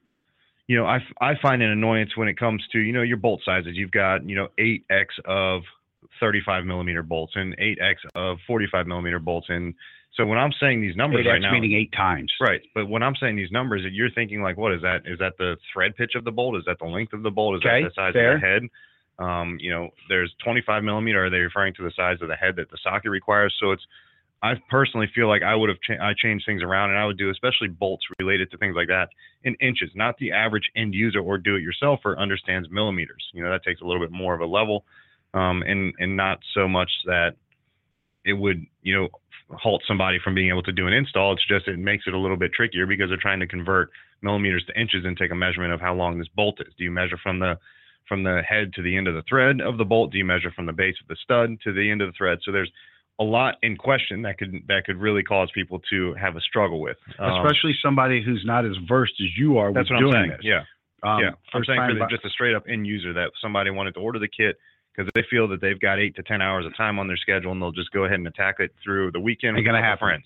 I find an annoyance when it comes to, your bolt sizes. You've got, 8x of 35 millimeter bolts and 8x of 45 millimeter bolts. And so when I'm saying these numbers 8x right now, meaning 8 times. Right. But when I'm saying these numbers, you're thinking like, what is that? Is that the thread pitch of the bolt? Is that the length of the bolt? Is that the size fair. of the head? There's 25 millimeter. Are they referring to the size of the head that the socket requires? So I personally feel like I would have I changed things around, and I would do especially bolts related to things like that in inches. Not the average end user or do-it-yourselfer understands millimeters. That takes a little bit more of a level, and not so much that it would halt somebody from being able to do an install. It's just it makes it a little bit trickier because they're trying to convert millimeters to inches and take a measurement of how long this bolt is. Do you measure from the head to the end of the thread of the bolt? Do you measure from the base of the stud to the end of the thread? So there's a lot in question that could really cause people to have a struggle with, especially somebody who's not as versed as you are with doing saying. this. Yeah, I'm saying for just a straight up end user that somebody wanted to order the kit because they feel that they've got 8 to 10 hours of time on their schedule and they'll just go ahead and attack it through the weekend with their friends.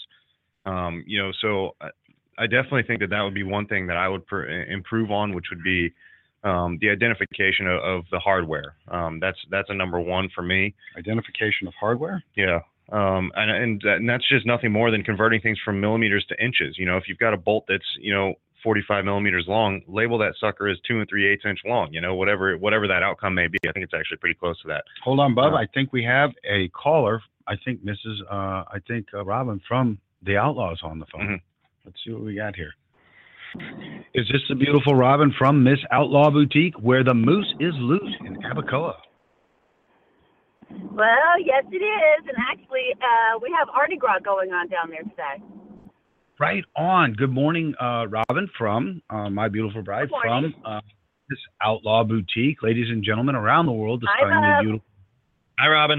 So I definitely think that would be one thing that I would improve on, which would be the identification of the hardware. That's a number one for me. Identification of hardware? Yeah. And that's just nothing more than converting things from millimeters to inches. If you've got a bolt that's, 45 millimeters long, label that sucker as 2 3/8 inch long, whatever that outcome may be. I think it's actually pretty close to that. Hold on, Bub. I think we have a caller. I think Robin from the Outlaws on the phone. Mm-hmm. Let's see what we got here. Is this the beautiful Robin from Miss Outlaw Boutique, where the moose is loose in Abacoa? Well, yes, it is. And actually, we have Mardi Gras going on down there today. Right on. Good morning, Robin from My Beautiful Bride from Miss Outlaw Boutique. Ladies and gentlemen around the world, Hi, beautiful. Hi, Robin.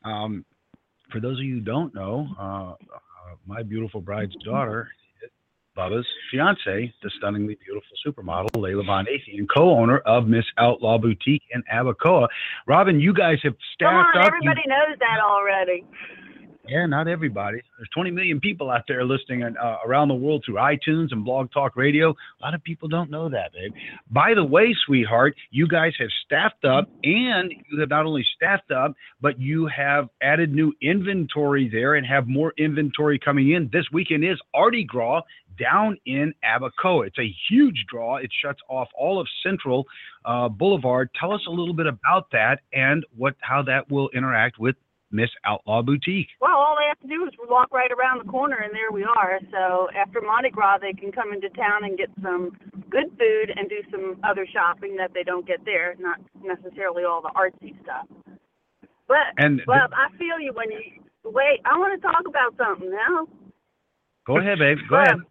For those of you who don't know, My Beautiful Bride's daughter, Bubba's fiance, the stunningly beautiful supermodel, Layla Von Athian, and co-owner of Miss Outlaw Boutique in Abacoa. Robin, you guys have staffed up. Everybody knows that already. Yeah, not everybody. There's 20 million people out there listening around the world through iTunes and Blog Talk Radio. A lot of people don't know that, babe. By the way, sweetheart, you guys have staffed up, and you have not only staffed up, but you have added new inventory there and have more inventory coming in. This weekend is Artie Gras down in Abacoa. It's a huge draw. It shuts off all of Central Boulevard. Tell us a little bit about that and how that will interact with Miss Outlaw Boutique. Well, all they have to do is walk right around the corner, and there we are. So after Mardi Gras, they can come into town and get some good food and do some other shopping that they don't get there, not necessarily all the artsy stuff. But I feel you when you – wait, I want to talk about something now. Go ahead, babe. Go ahead.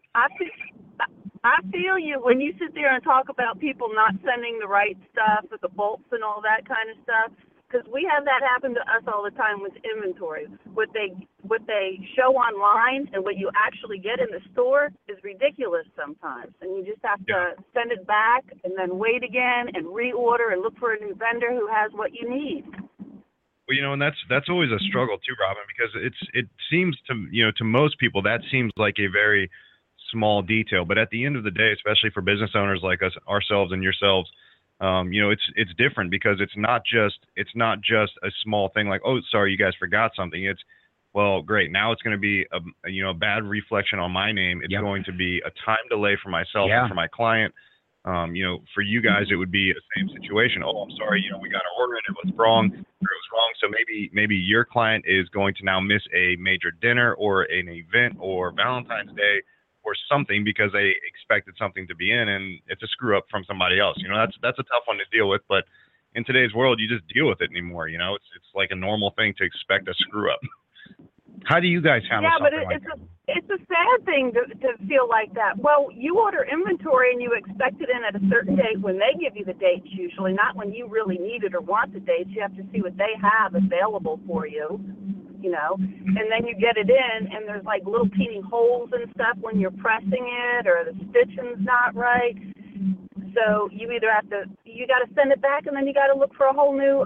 I feel you when you sit there and talk about people not sending the right stuff with the bolts and all that kind of stuff. Because we have that happen to us all the time with inventory. What they show online and what you actually get in the store is ridiculous sometimes. And you just have to send it back and then wait again and reorder and look for a new vendor who has what you need. Well, and that's always a struggle too, Robin, because it seems to most people that seems like a very small detail. But at the end of the day, especially for business owners like us, ourselves and yourselves, it's different because it's not just a small thing like, oh, sorry, you guys forgot something. It's, well, great. Now it's going to be a bad reflection on my name. It's going to be a time delay for myself and for my client. For you guys, it would be the same situation. Oh, I'm sorry. We got our order and it was wrong. So maybe your client is going to now miss a major dinner or an event or Valentine's Day or something because they expected something to be in and it's a screw up from somebody else. That's a tough one to deal with, but in today's world, you just deal with it anymore. It's like a normal thing to expect a screw up. How do you guys handle something like that? It's a sad thing to feel like that. Well, you order inventory and you expect it in at a certain date when they give you the dates usually, not when you really need it or want the dates. You have to see what they have available for you. And then you get it in, and there's like little teeny holes and stuff when you're pressing it, or the stitching's not right. So you either you got to send it back, and then you got to look for a whole new,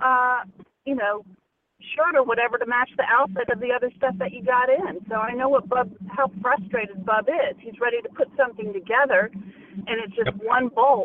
shirt or whatever to match the outfit of the other stuff that you got in. So I know how frustrated Bub is. He's ready to put something together, and it's just one bolt.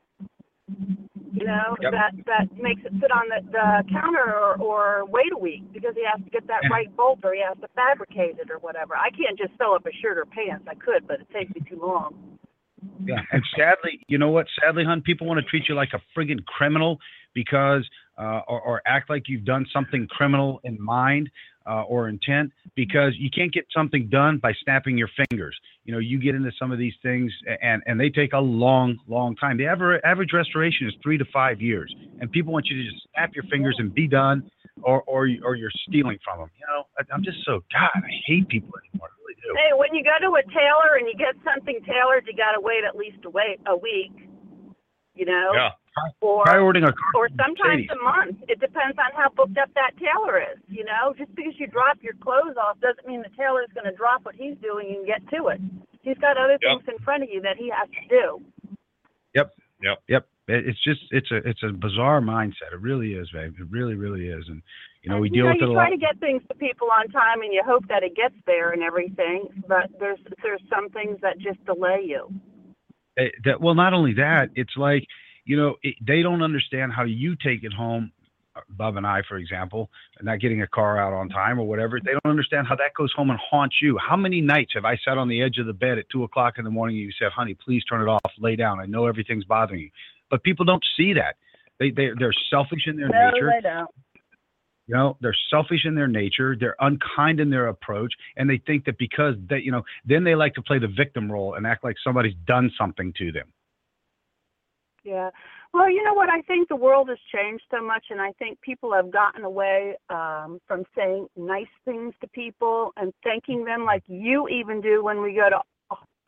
That makes it sit on the counter or wait a week because he has to get that right bolt or he has to fabricate it or whatever. I can't just sew up a shirt or pants. I could, but it takes me too long. Yeah, and sadly, you know what? Sadly, hon, people want to treat you like a friggin' criminal because or act like you've done something criminal in mind or intent because you can't get something done by snapping your fingers. You get into some of these things and they take a long, long time. The average restoration is 3 to 5 years, and people want you to just snap your fingers and be done, or you're stealing from them. I'm just so I hate people anymore. I really do. Hey, when you go to a tailor and you get something tailored, you got to wait at least a week. Yeah. Or sometimes Mercedes. a month. It depends on how booked up that tailor is. Just because you drop your clothes off doesn't mean the tailor is going to drop what he's doing and get to it. He's got other things in front of you that he has to do. Yep. It's a bizarre mindset. It really is, babe. It really, really is. And we deal with it a lot. You try to get things to people on time, and you hope that it gets there and everything. But there's some things that just delay you. Well, not only that, it's like, they don't understand how you take it home, Bub and I, for example, not getting a car out on time or whatever. They don't understand how that goes home and haunts you. How many nights have I sat on the edge of the bed at 2 o'clock in the morning and you said, honey, please turn it off, lay down. I know everything's bothering you. But people don't see that. They're selfish in their nature. No, they don't. They're selfish in their nature. They're unkind in their approach. And they think that because they, then they like to play the victim role and act like somebody's done something to them. Yeah. Well, you know what? I think the world has changed so much, and I think people have gotten away from saying nice things to people and thanking them like you even do when we go to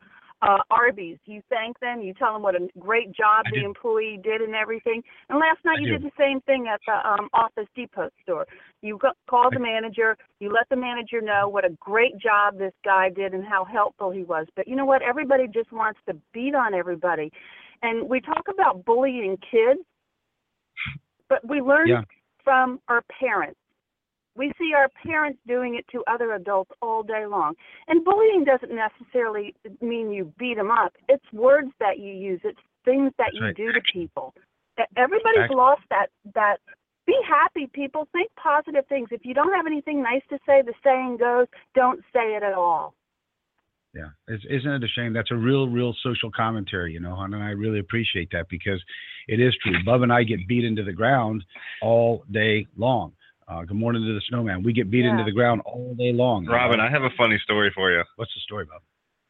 Arby's. You thank them. You tell them what a great job the employee did and everything. And last night you did the same thing at the Office Depot store. You call the manager. You let the manager know what a great job this guy did and how helpful he was. But you know what? Everybody just wants to beat on everybody. And we talk about bullying kids, but we learn from our parents. We see our parents doing it to other adults all day long. And bullying doesn't necessarily mean you beat them up. It's words that you use. It's things that you do to people. Everybody's lost that. Be happy, people. Think positive things. If you don't have anything nice to say, the saying goes, don't say it at all. Yeah. Isn't it a shame? That's a real social commentary, hon, and I really appreciate that because it is true. Bub and I get beat into the ground all day long. Good morning to the snowman. We get beat into the ground all day long. Robin, I have a funny story for you. What's the story, Bob?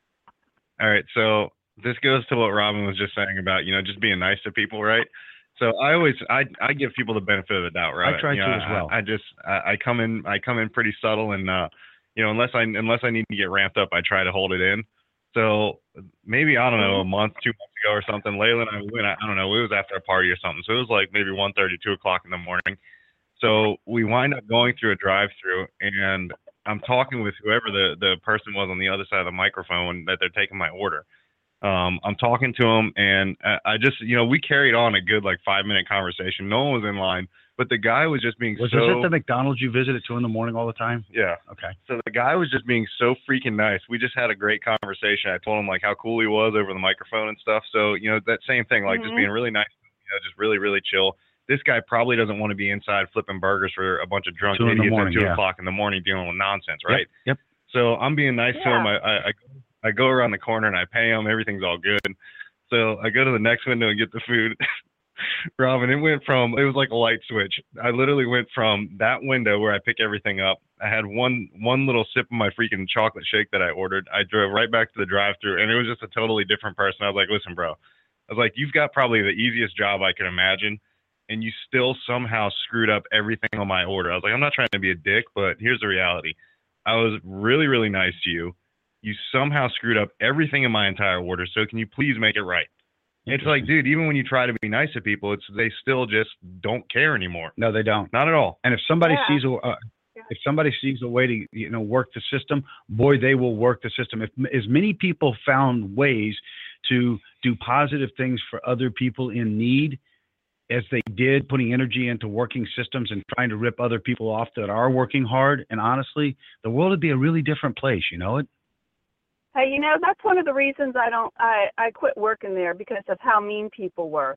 All right, so this goes to what Robin was just saying about, just being nice to people, right? So I give people the benefit of the doubt, right? I try to as well. I come in pretty subtle, and unless I need to get ramped up, I try to hold it in. So maybe, I don't know, a month, 2 months ago or something, Layla and I went, I don't know, it was after a party or something. So it was like maybe 1:30, 2 o'clock in the morning. So we wind up going through a drive-through, and I'm talking with whoever the person was on the other side of the microphone that they're taking my order. I'm talking to them, and I just, we carried on a good 5-minute conversation. No one was in line, but the guy was just being Was this at the McDonald's you visit at 2 in the morning all the time? Yeah. Okay. So the guy was just being so freaking nice. We just had a great conversation. I told him how cool he was over the microphone and stuff. So, that same thing, just being really nice, just really, really chill. This guy probably doesn't want to be inside flipping burgers for a bunch of drunk idiots at 2 o'clock in the morning dealing with nonsense, right? Yep. So I'm being nice to him. I go around the corner and I pay him. Everything's all good. So I go to the next window and get the food. Robin, it was like a light switch. I literally went from that window where I pick everything up. I had one little sip of my freaking chocolate shake that I ordered. I drove right back to the drive-thru, and it was just a totally different person. I was like, listen, bro. I was like, you've got probably the easiest job I could imagine, and you still somehow screwed up everything on my order. I was like, I'm not trying to be a dick, but here's the reality. I was really, really nice to you. You somehow screwed up everything in my entire order, so can you please make it right? It's like, dude, even when you try to be nice to people, they still just don't care anymore. No, they don't. Not at all. And if somebody sees a way to work the system, boy, they will work the system. If as many people found ways to do positive things for other people in need as they did, putting energy into working systems and trying to rip other people off that are working hard, and honestly, the world would be a really different place. You know it? Hey, that's one of the reasons I quit working there, because of how mean people were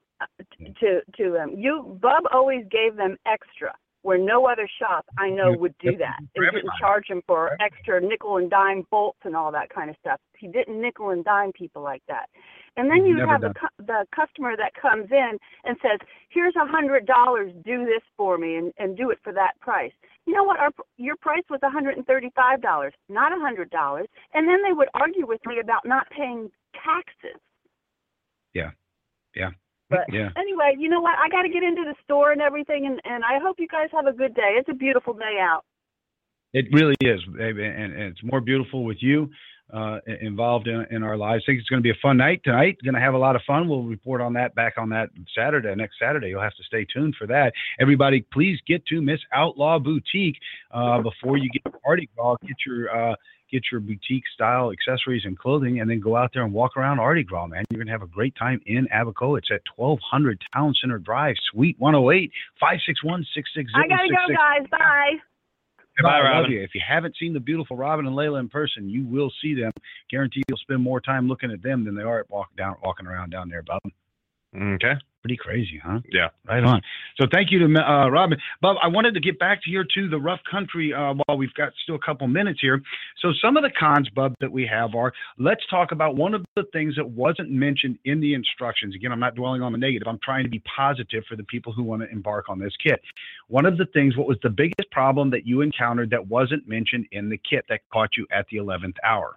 to them. Bub always gave them extra, where no other shop I know would do that. They didn't charge them for extra nickel and dime bolts and all that kind of stuff. He didn't nickel and dime people like that. And then you have the customer that comes in and says, here's $100, do this for me, and do it for that price. You know what? Your price was $135, not $100. And then they would argue with me about not paying taxes. Yeah. But anyway, you know what? I got to get into the store and everything, and I hope you guys have a good day. It's a beautiful day out. It really is, baby, and it's more beautiful with you involved in our lives. I think it's going to be a fun night tonight. Going to have a lot of fun. We'll report on that next Saturday. You'll have to stay tuned for that. Everybody, please get to Miss Outlaw Boutique before you get to Mardi Gras. Get your boutique style accessories and clothing, and then go out there and walk around Mardi Gras, man. You're going to have a great time in Abaco. It's at 1200 Town Center Drive, Suite 108, 561-660-66. I got to go, guys. Bye. Bye, Robin. I love you. If you haven't seen the beautiful Robin and Layla in person, you will see them. Guarantee you'll spend more time looking at them than they are at walking around down there, Bob. Okay. Pretty crazy, huh? Yeah. Right on. So thank you to Robin. Bob, I wanted to get back to here to the rough country while we've got still a couple minutes here. So some of the cons, Bob, that we have are, let's talk about one of the things that wasn't mentioned in the instructions. Again, I'm not dwelling on the negative. I'm trying to be positive for the people who want to embark on this kit. One of the things, what was the biggest problem that you encountered that wasn't mentioned in the kit that caught you at the 11th hour?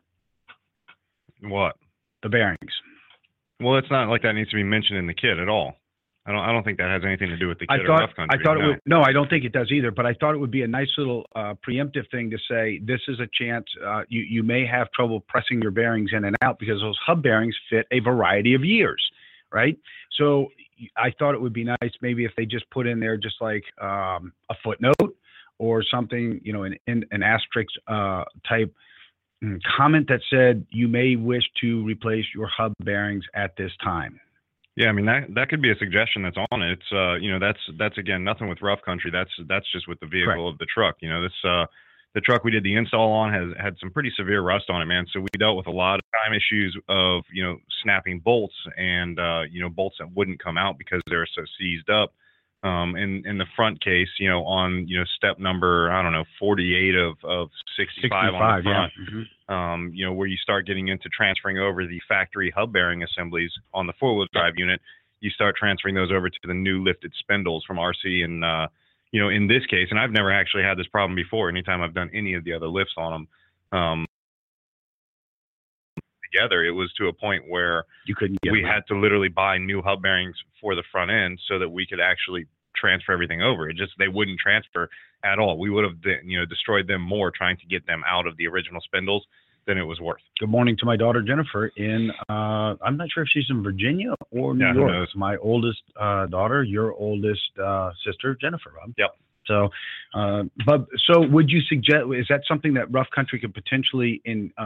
What? The bearings. Well, it's not like that needs to be mentioned in the kit at all. I don't think that has anything to do with the kit or thought rough country. it would. No, I don't think it does either. But I thought it would be a nice little preemptive thing to say this is a chance. You may have trouble pressing your bearings in and out because those hub bearings fit a variety of years, right? So I thought it would be nice maybe if they just put in there just like a footnote or something, an asterisk type comment that said you may wish to replace your hub bearings at this time. Yeah, I mean that could be a suggestion that's on it. It's that's again nothing with rough country. That's just with the vehicle of the truck. The truck we did the install on has had some pretty severe rust on it, man. So we dealt with a lot of time issues of snapping bolts and bolts that wouldn't come out because they're so seized up. In the front case, on step number 48 of 65 on the front, yeah. Where you start getting into transferring over the factory hub bearing assemblies on the 4-wheel drive unit, you start transferring those over to the new lifted spindles from RC. And in this case, and I've never actually had this problem before. Anytime I've done any of the other lifts on them, together, it was to a point where you couldn't. We had to literally buy new hub bearings for the front end so that we could actually transfer everything over. They wouldn't transfer at all. We would have destroyed them more trying to get them out of the original spindles than it was worth. Good morning to my daughter Jennifer in I'm not sure if she's in Virginia or New York. My oldest daughter, your oldest sister Jennifer, Rob. Yep. So Bub, so would you suggest, is that something that Rough Country could potentially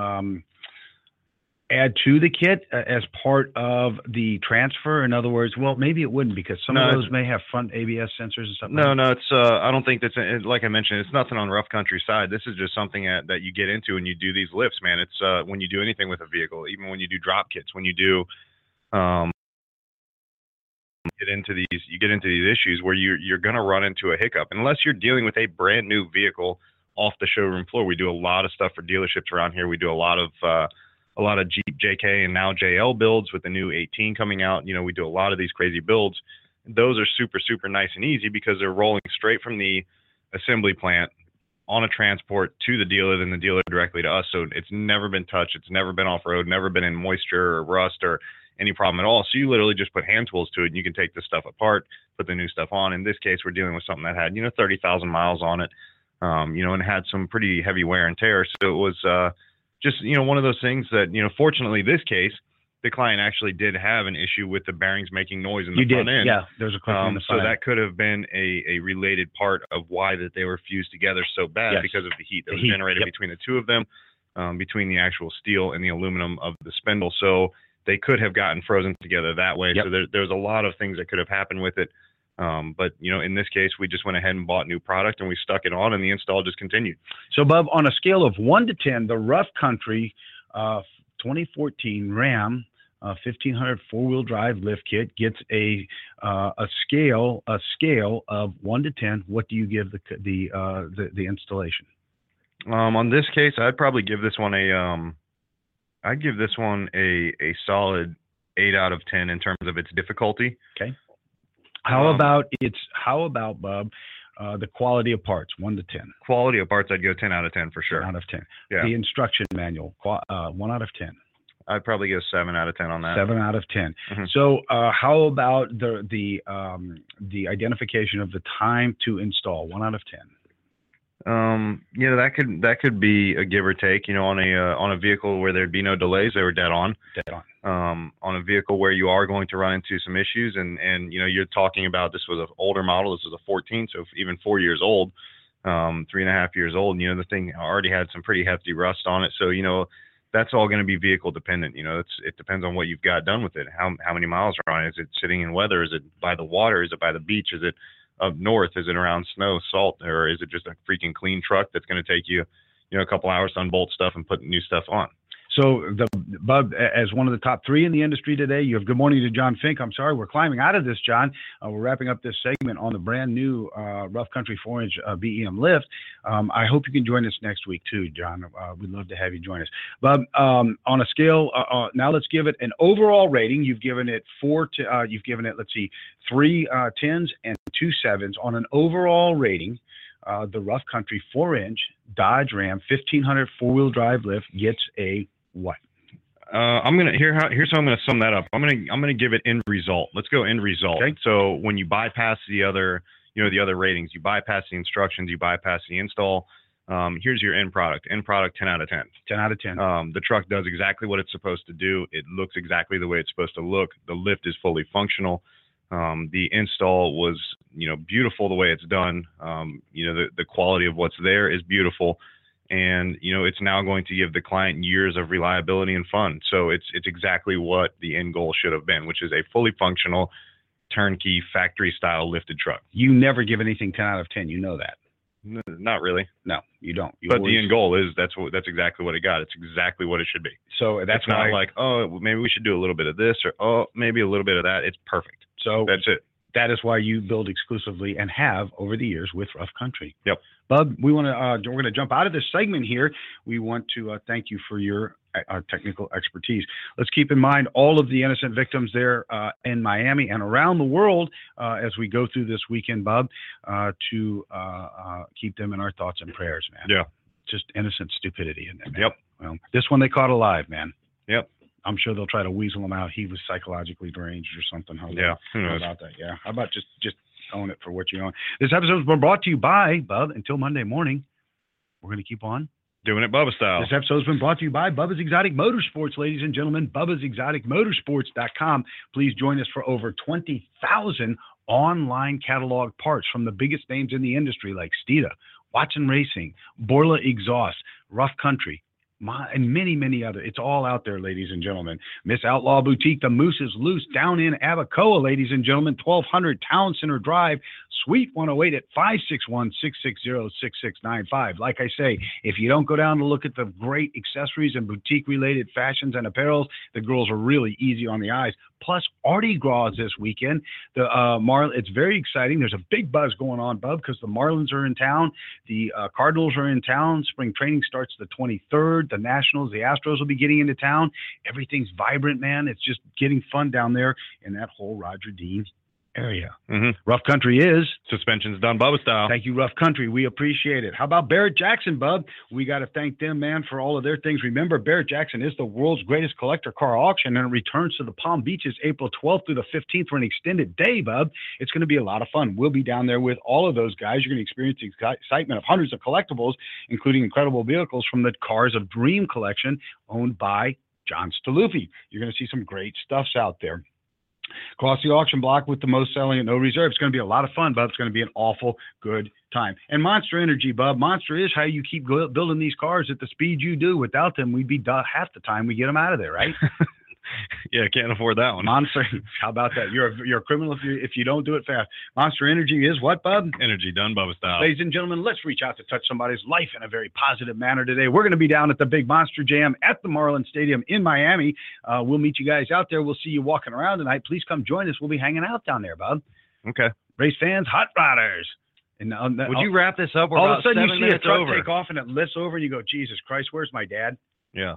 add to the kit as part of the transfer? In other words, well, maybe it wouldn't because some of those may have front ABS sensors and stuff. No, it's I don't think that's like I mentioned. It's nothing on Rough Country side. This is just something that you get into when you do these lifts, man. It's when you do anything with a vehicle, even when you do drop kits, when you do get into these issues where you're going to run into a hiccup unless you're dealing with a brand new vehicle off the showroom floor. We do a lot of stuff for dealerships around here. We do a lot of Jeep JK and now JL builds with the new 18 coming out. We do a lot of these crazy builds. Those are super, super nice and easy because they're rolling straight from the assembly plant on a transport to the dealer, then the dealer directly to us. So it's never been touched. It's never been off-road, never been in moisture or rust or any problem at all. So you literally just put hand tools to it and you can take this stuff apart, put the new stuff on. In this case, we're dealing with something that had, 30,000 miles on it, and had some pretty heavy wear and tear. So it was, just, one of those things that, fortunately this case, the client actually did have an issue with the bearings making noise in the front end. Yeah, there's a click in the front end. So that could have been a related part of why that they were fused together so bad because of the heat that was generated between the two of them, between the actual steel and the aluminum of the spindle. So they could have gotten frozen together that way. Yep. So there's a lot of things that could have happened with it. But in this case, we just went ahead and bought new product and we stuck it on and the install just continued. So Bub, on a scale of 1 to 10, the Rough Country 2014 Ram 1500 4-wheel drive lift kit gets a scale of 1 to 10. What do you give the installation? On this case, I'd probably give this one a solid 8 out of 10 in terms of its difficulty. Okay. How about Bub, the quality of parts, 1 to 10? Quality of parts, I'd go 10 out of 10 for sure. 10 out of 10. Yeah. The instruction manual, 1 out of 10. I'd probably go 7 out of 10 on that. 7 out of 10. Mm-hmm. So how about the identification of the time to install, 1 out of 10? That could be a give or take. On a vehicle where there'd be no delays, they were dead on. On a vehicle where you are going to run into some issues, and you're talking about this was an older model. This was a 14, so even 4 years old, 3.5 years old. The thing already had some pretty hefty rust on it. So that's all going to be vehicle dependent. It depends on what you've got done with it. How many miles are on it? Is it sitting in weather? Is it by the water? Is it by the beach? Is it up north? Is it around snow, salt, or is it just a freaking clean truck that's going to take you, a couple hours to unbolt stuff and put new stuff on? So Bub, as one of the top 3 in the industry today, you have good morning to John Fink. I'm sorry, we're climbing out of this, John. We're wrapping up this segment on the brand new Rough Country 4-inch BEM lift. I hope you can join us next week too, John. We'd love to have you join us. Bub, on a scale, now let's give it an overall rating. You've given it 3 10s and 2 7s. On an overall rating, the Rough Country 4-inch Dodge Ram 1500 4-wheel drive lift gets a what? Here's how I'm gonna sum that up. I'm gonna give it end result. Let's go end result. Okay. So when you bypass the other ratings, you bypass the instructions, you bypass the install. Here's your end product. End product, 10 out of 10. 10 out of 10. The truck does exactly what it's supposed to do. It looks exactly the way it's supposed to look. The lift is fully functional. The install was, beautiful the way it's done. The quality of what's there is beautiful. And, it's now going to give the client years of reliability and fun. So it's exactly what the end goal should have been, which is a fully functional, turnkey, factory-style lifted truck. You never give anything 10 out of 10. You know that. Not really. No, you don't. But the end goal is that's exactly what it got. It's exactly what it should be. So that's it's not like, oh, maybe we should do a little bit of this, or oh, maybe a little bit of that. It's perfect. So that's it. That is why you build exclusively and have over the years with Rough Country. Yep. Bub, we're going to jump out of this segment here. We want to thank you for your technical expertise. Let's keep in mind all of the innocent victims there in Miami and around the world as we go through this weekend, Bub, to keep them in our thoughts and prayers, man. Yeah. Just innocent stupidity in there, man. Yep. Well, this one they caught alive, man. Yep. I'm sure they'll try to weasel him out. He was psychologically deranged or something. How about that? Yeah. How about just own it for what you own? This episode has been brought to you by Bub. Until Monday morning, we're going to keep on doing it Bubba style. This episode has been brought to you by Bubba's Exotic Motorsports, ladies and gentlemen. Bubba'sExoticMotorsports.com. Please join us for over 20,000 online catalog parts from the biggest names in the industry like Steeda, Watson Racing, Borla Exhaust, Rough Country, and many, many other. It's all out there, ladies and gentlemen. Miss Outlaw Boutique, the Moose is Loose, down in Abacoa, ladies and gentlemen, 1200 Town Center Drive, Suite 108 at 561-660-6695. Like I say, if you don't go down to look at the great accessories and boutique-related fashions and apparels, the girls are really easy on the eyes. Plus, Mardi Gras this weekend. It's very exciting. There's a big buzz going on, Bub, because the Marlins are in town. The Cardinals are in town. Spring training starts the 23rd. The Nationals, the Astros will be getting into town. Everything's vibrant, man. It's just getting fun down there in that whole Roger Dean area. Mm-hmm. Rough Country is suspensions done Bubba style. Thank you, Rough Country. We appreciate it. How about Barrett Jackson, Bub? We got to thank them, man, for all of their things. Remember, Barrett Jackson is the world's greatest collector car auction, and it returns to the Palm Beaches April 12th through the 15th for an extended day, Bub. It's going to be a lot of fun. We'll be down there with all of those guys. You're going to experience the excitement of hundreds of collectibles, including incredible vehicles from the Cars of Dream collection owned by John Staluffi. You're going to see some great stuffs out there. Cross the auction block with the most selling at no reserve. It's going to be a lot of fun, Bub. It's going to be an awful good time. And Monster Energy, Bub. Monster is how you keep building these cars at the speed you do. Without them, we'd be half the time we get them out of there, right? Yeah, can't afford that one. Monster, how about that? You're a criminal if you don't do it fast. Monster Energy is what, Bub? Energy done Bubba style. Ladies and gentlemen, let's reach out to touch somebody's life in a very positive manner today. We're going to be down at the Big Monster Jam at the Marlins Stadium in Miami. We'll meet you guys out there. We'll see you walking around tonight. Please come join us. We'll be hanging out down there, Bub. Okay. Race fans, hot rodders. And would you wrap this up? We're all of a sudden you see a truck over. take off and it lifts over and you go, Jesus Christ, where's my dad? Yeah.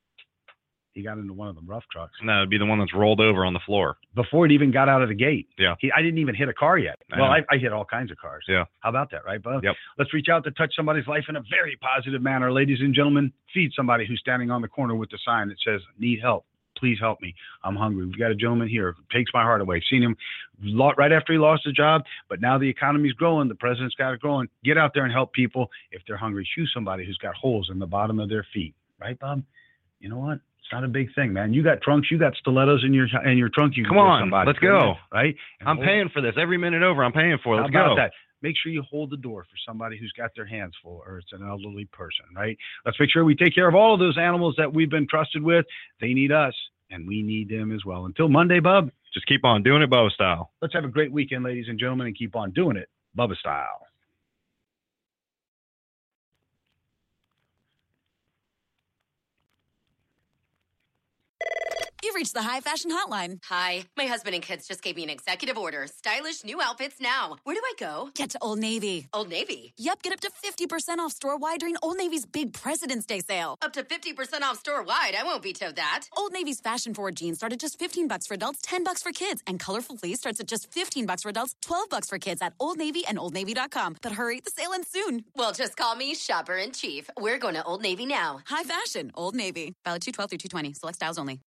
He got into one of them rough trucks. No, it'd be the one that's rolled over on the floor. Before it even got out of the gate. Yeah. I didn't even hit a car yet. I hit all kinds of cars. Yeah. How about that, right, Bub? Yep. Let's reach out to touch somebody's life in a very positive manner. Ladies and gentlemen, feed somebody who's standing on the corner with the sign that says, need help. Please help me. I'm hungry. We've got a gentleman here. It takes my heart away. Seen him right after he lost his job, but now the economy's growing. The president's got it growing. Get out there and help people. If they're hungry, shoe somebody who's got holes in the bottom of their feet. Right, Bob? You know what? It's not a big thing, man. You got trunks. You got stilettos in your trunk. You come on, let's go. Right? And I'm paying for this every minute over. I'm paying for it. Let's go. That? Make sure you hold the door for somebody who's got their hands full, or it's an elderly person, right? Let's make sure we take care of all of those animals that we've been trusted with. They need us, and we need them as well. Until Monday, Bub, just keep on doing it Bubba style. Let's have a great weekend, ladies and gentlemen, and keep on doing it Bubba style. You've reached the High Fashion Hotline. Hi, my husband and kids just gave me an executive order. Stylish new outfits now. Where do I go? Get to Old Navy. Old Navy. Yep, get up to 50% off store-wide during Old Navy's big President's Day sale. Up to 50% off store-wide. I won't veto that. Old Navy's fashion-forward jeans start at just $15 for adults, $10 for kids, and colorful fleece starts at just $15 for adults, $12 for kids at Old Navy and OldNavy.com. But hurry, the sale ends soon. Well, just call me Shopper in Chief. We're going to Old Navy now. High fashion, Old Navy. Valid 2/12 through 2/20. Select styles only.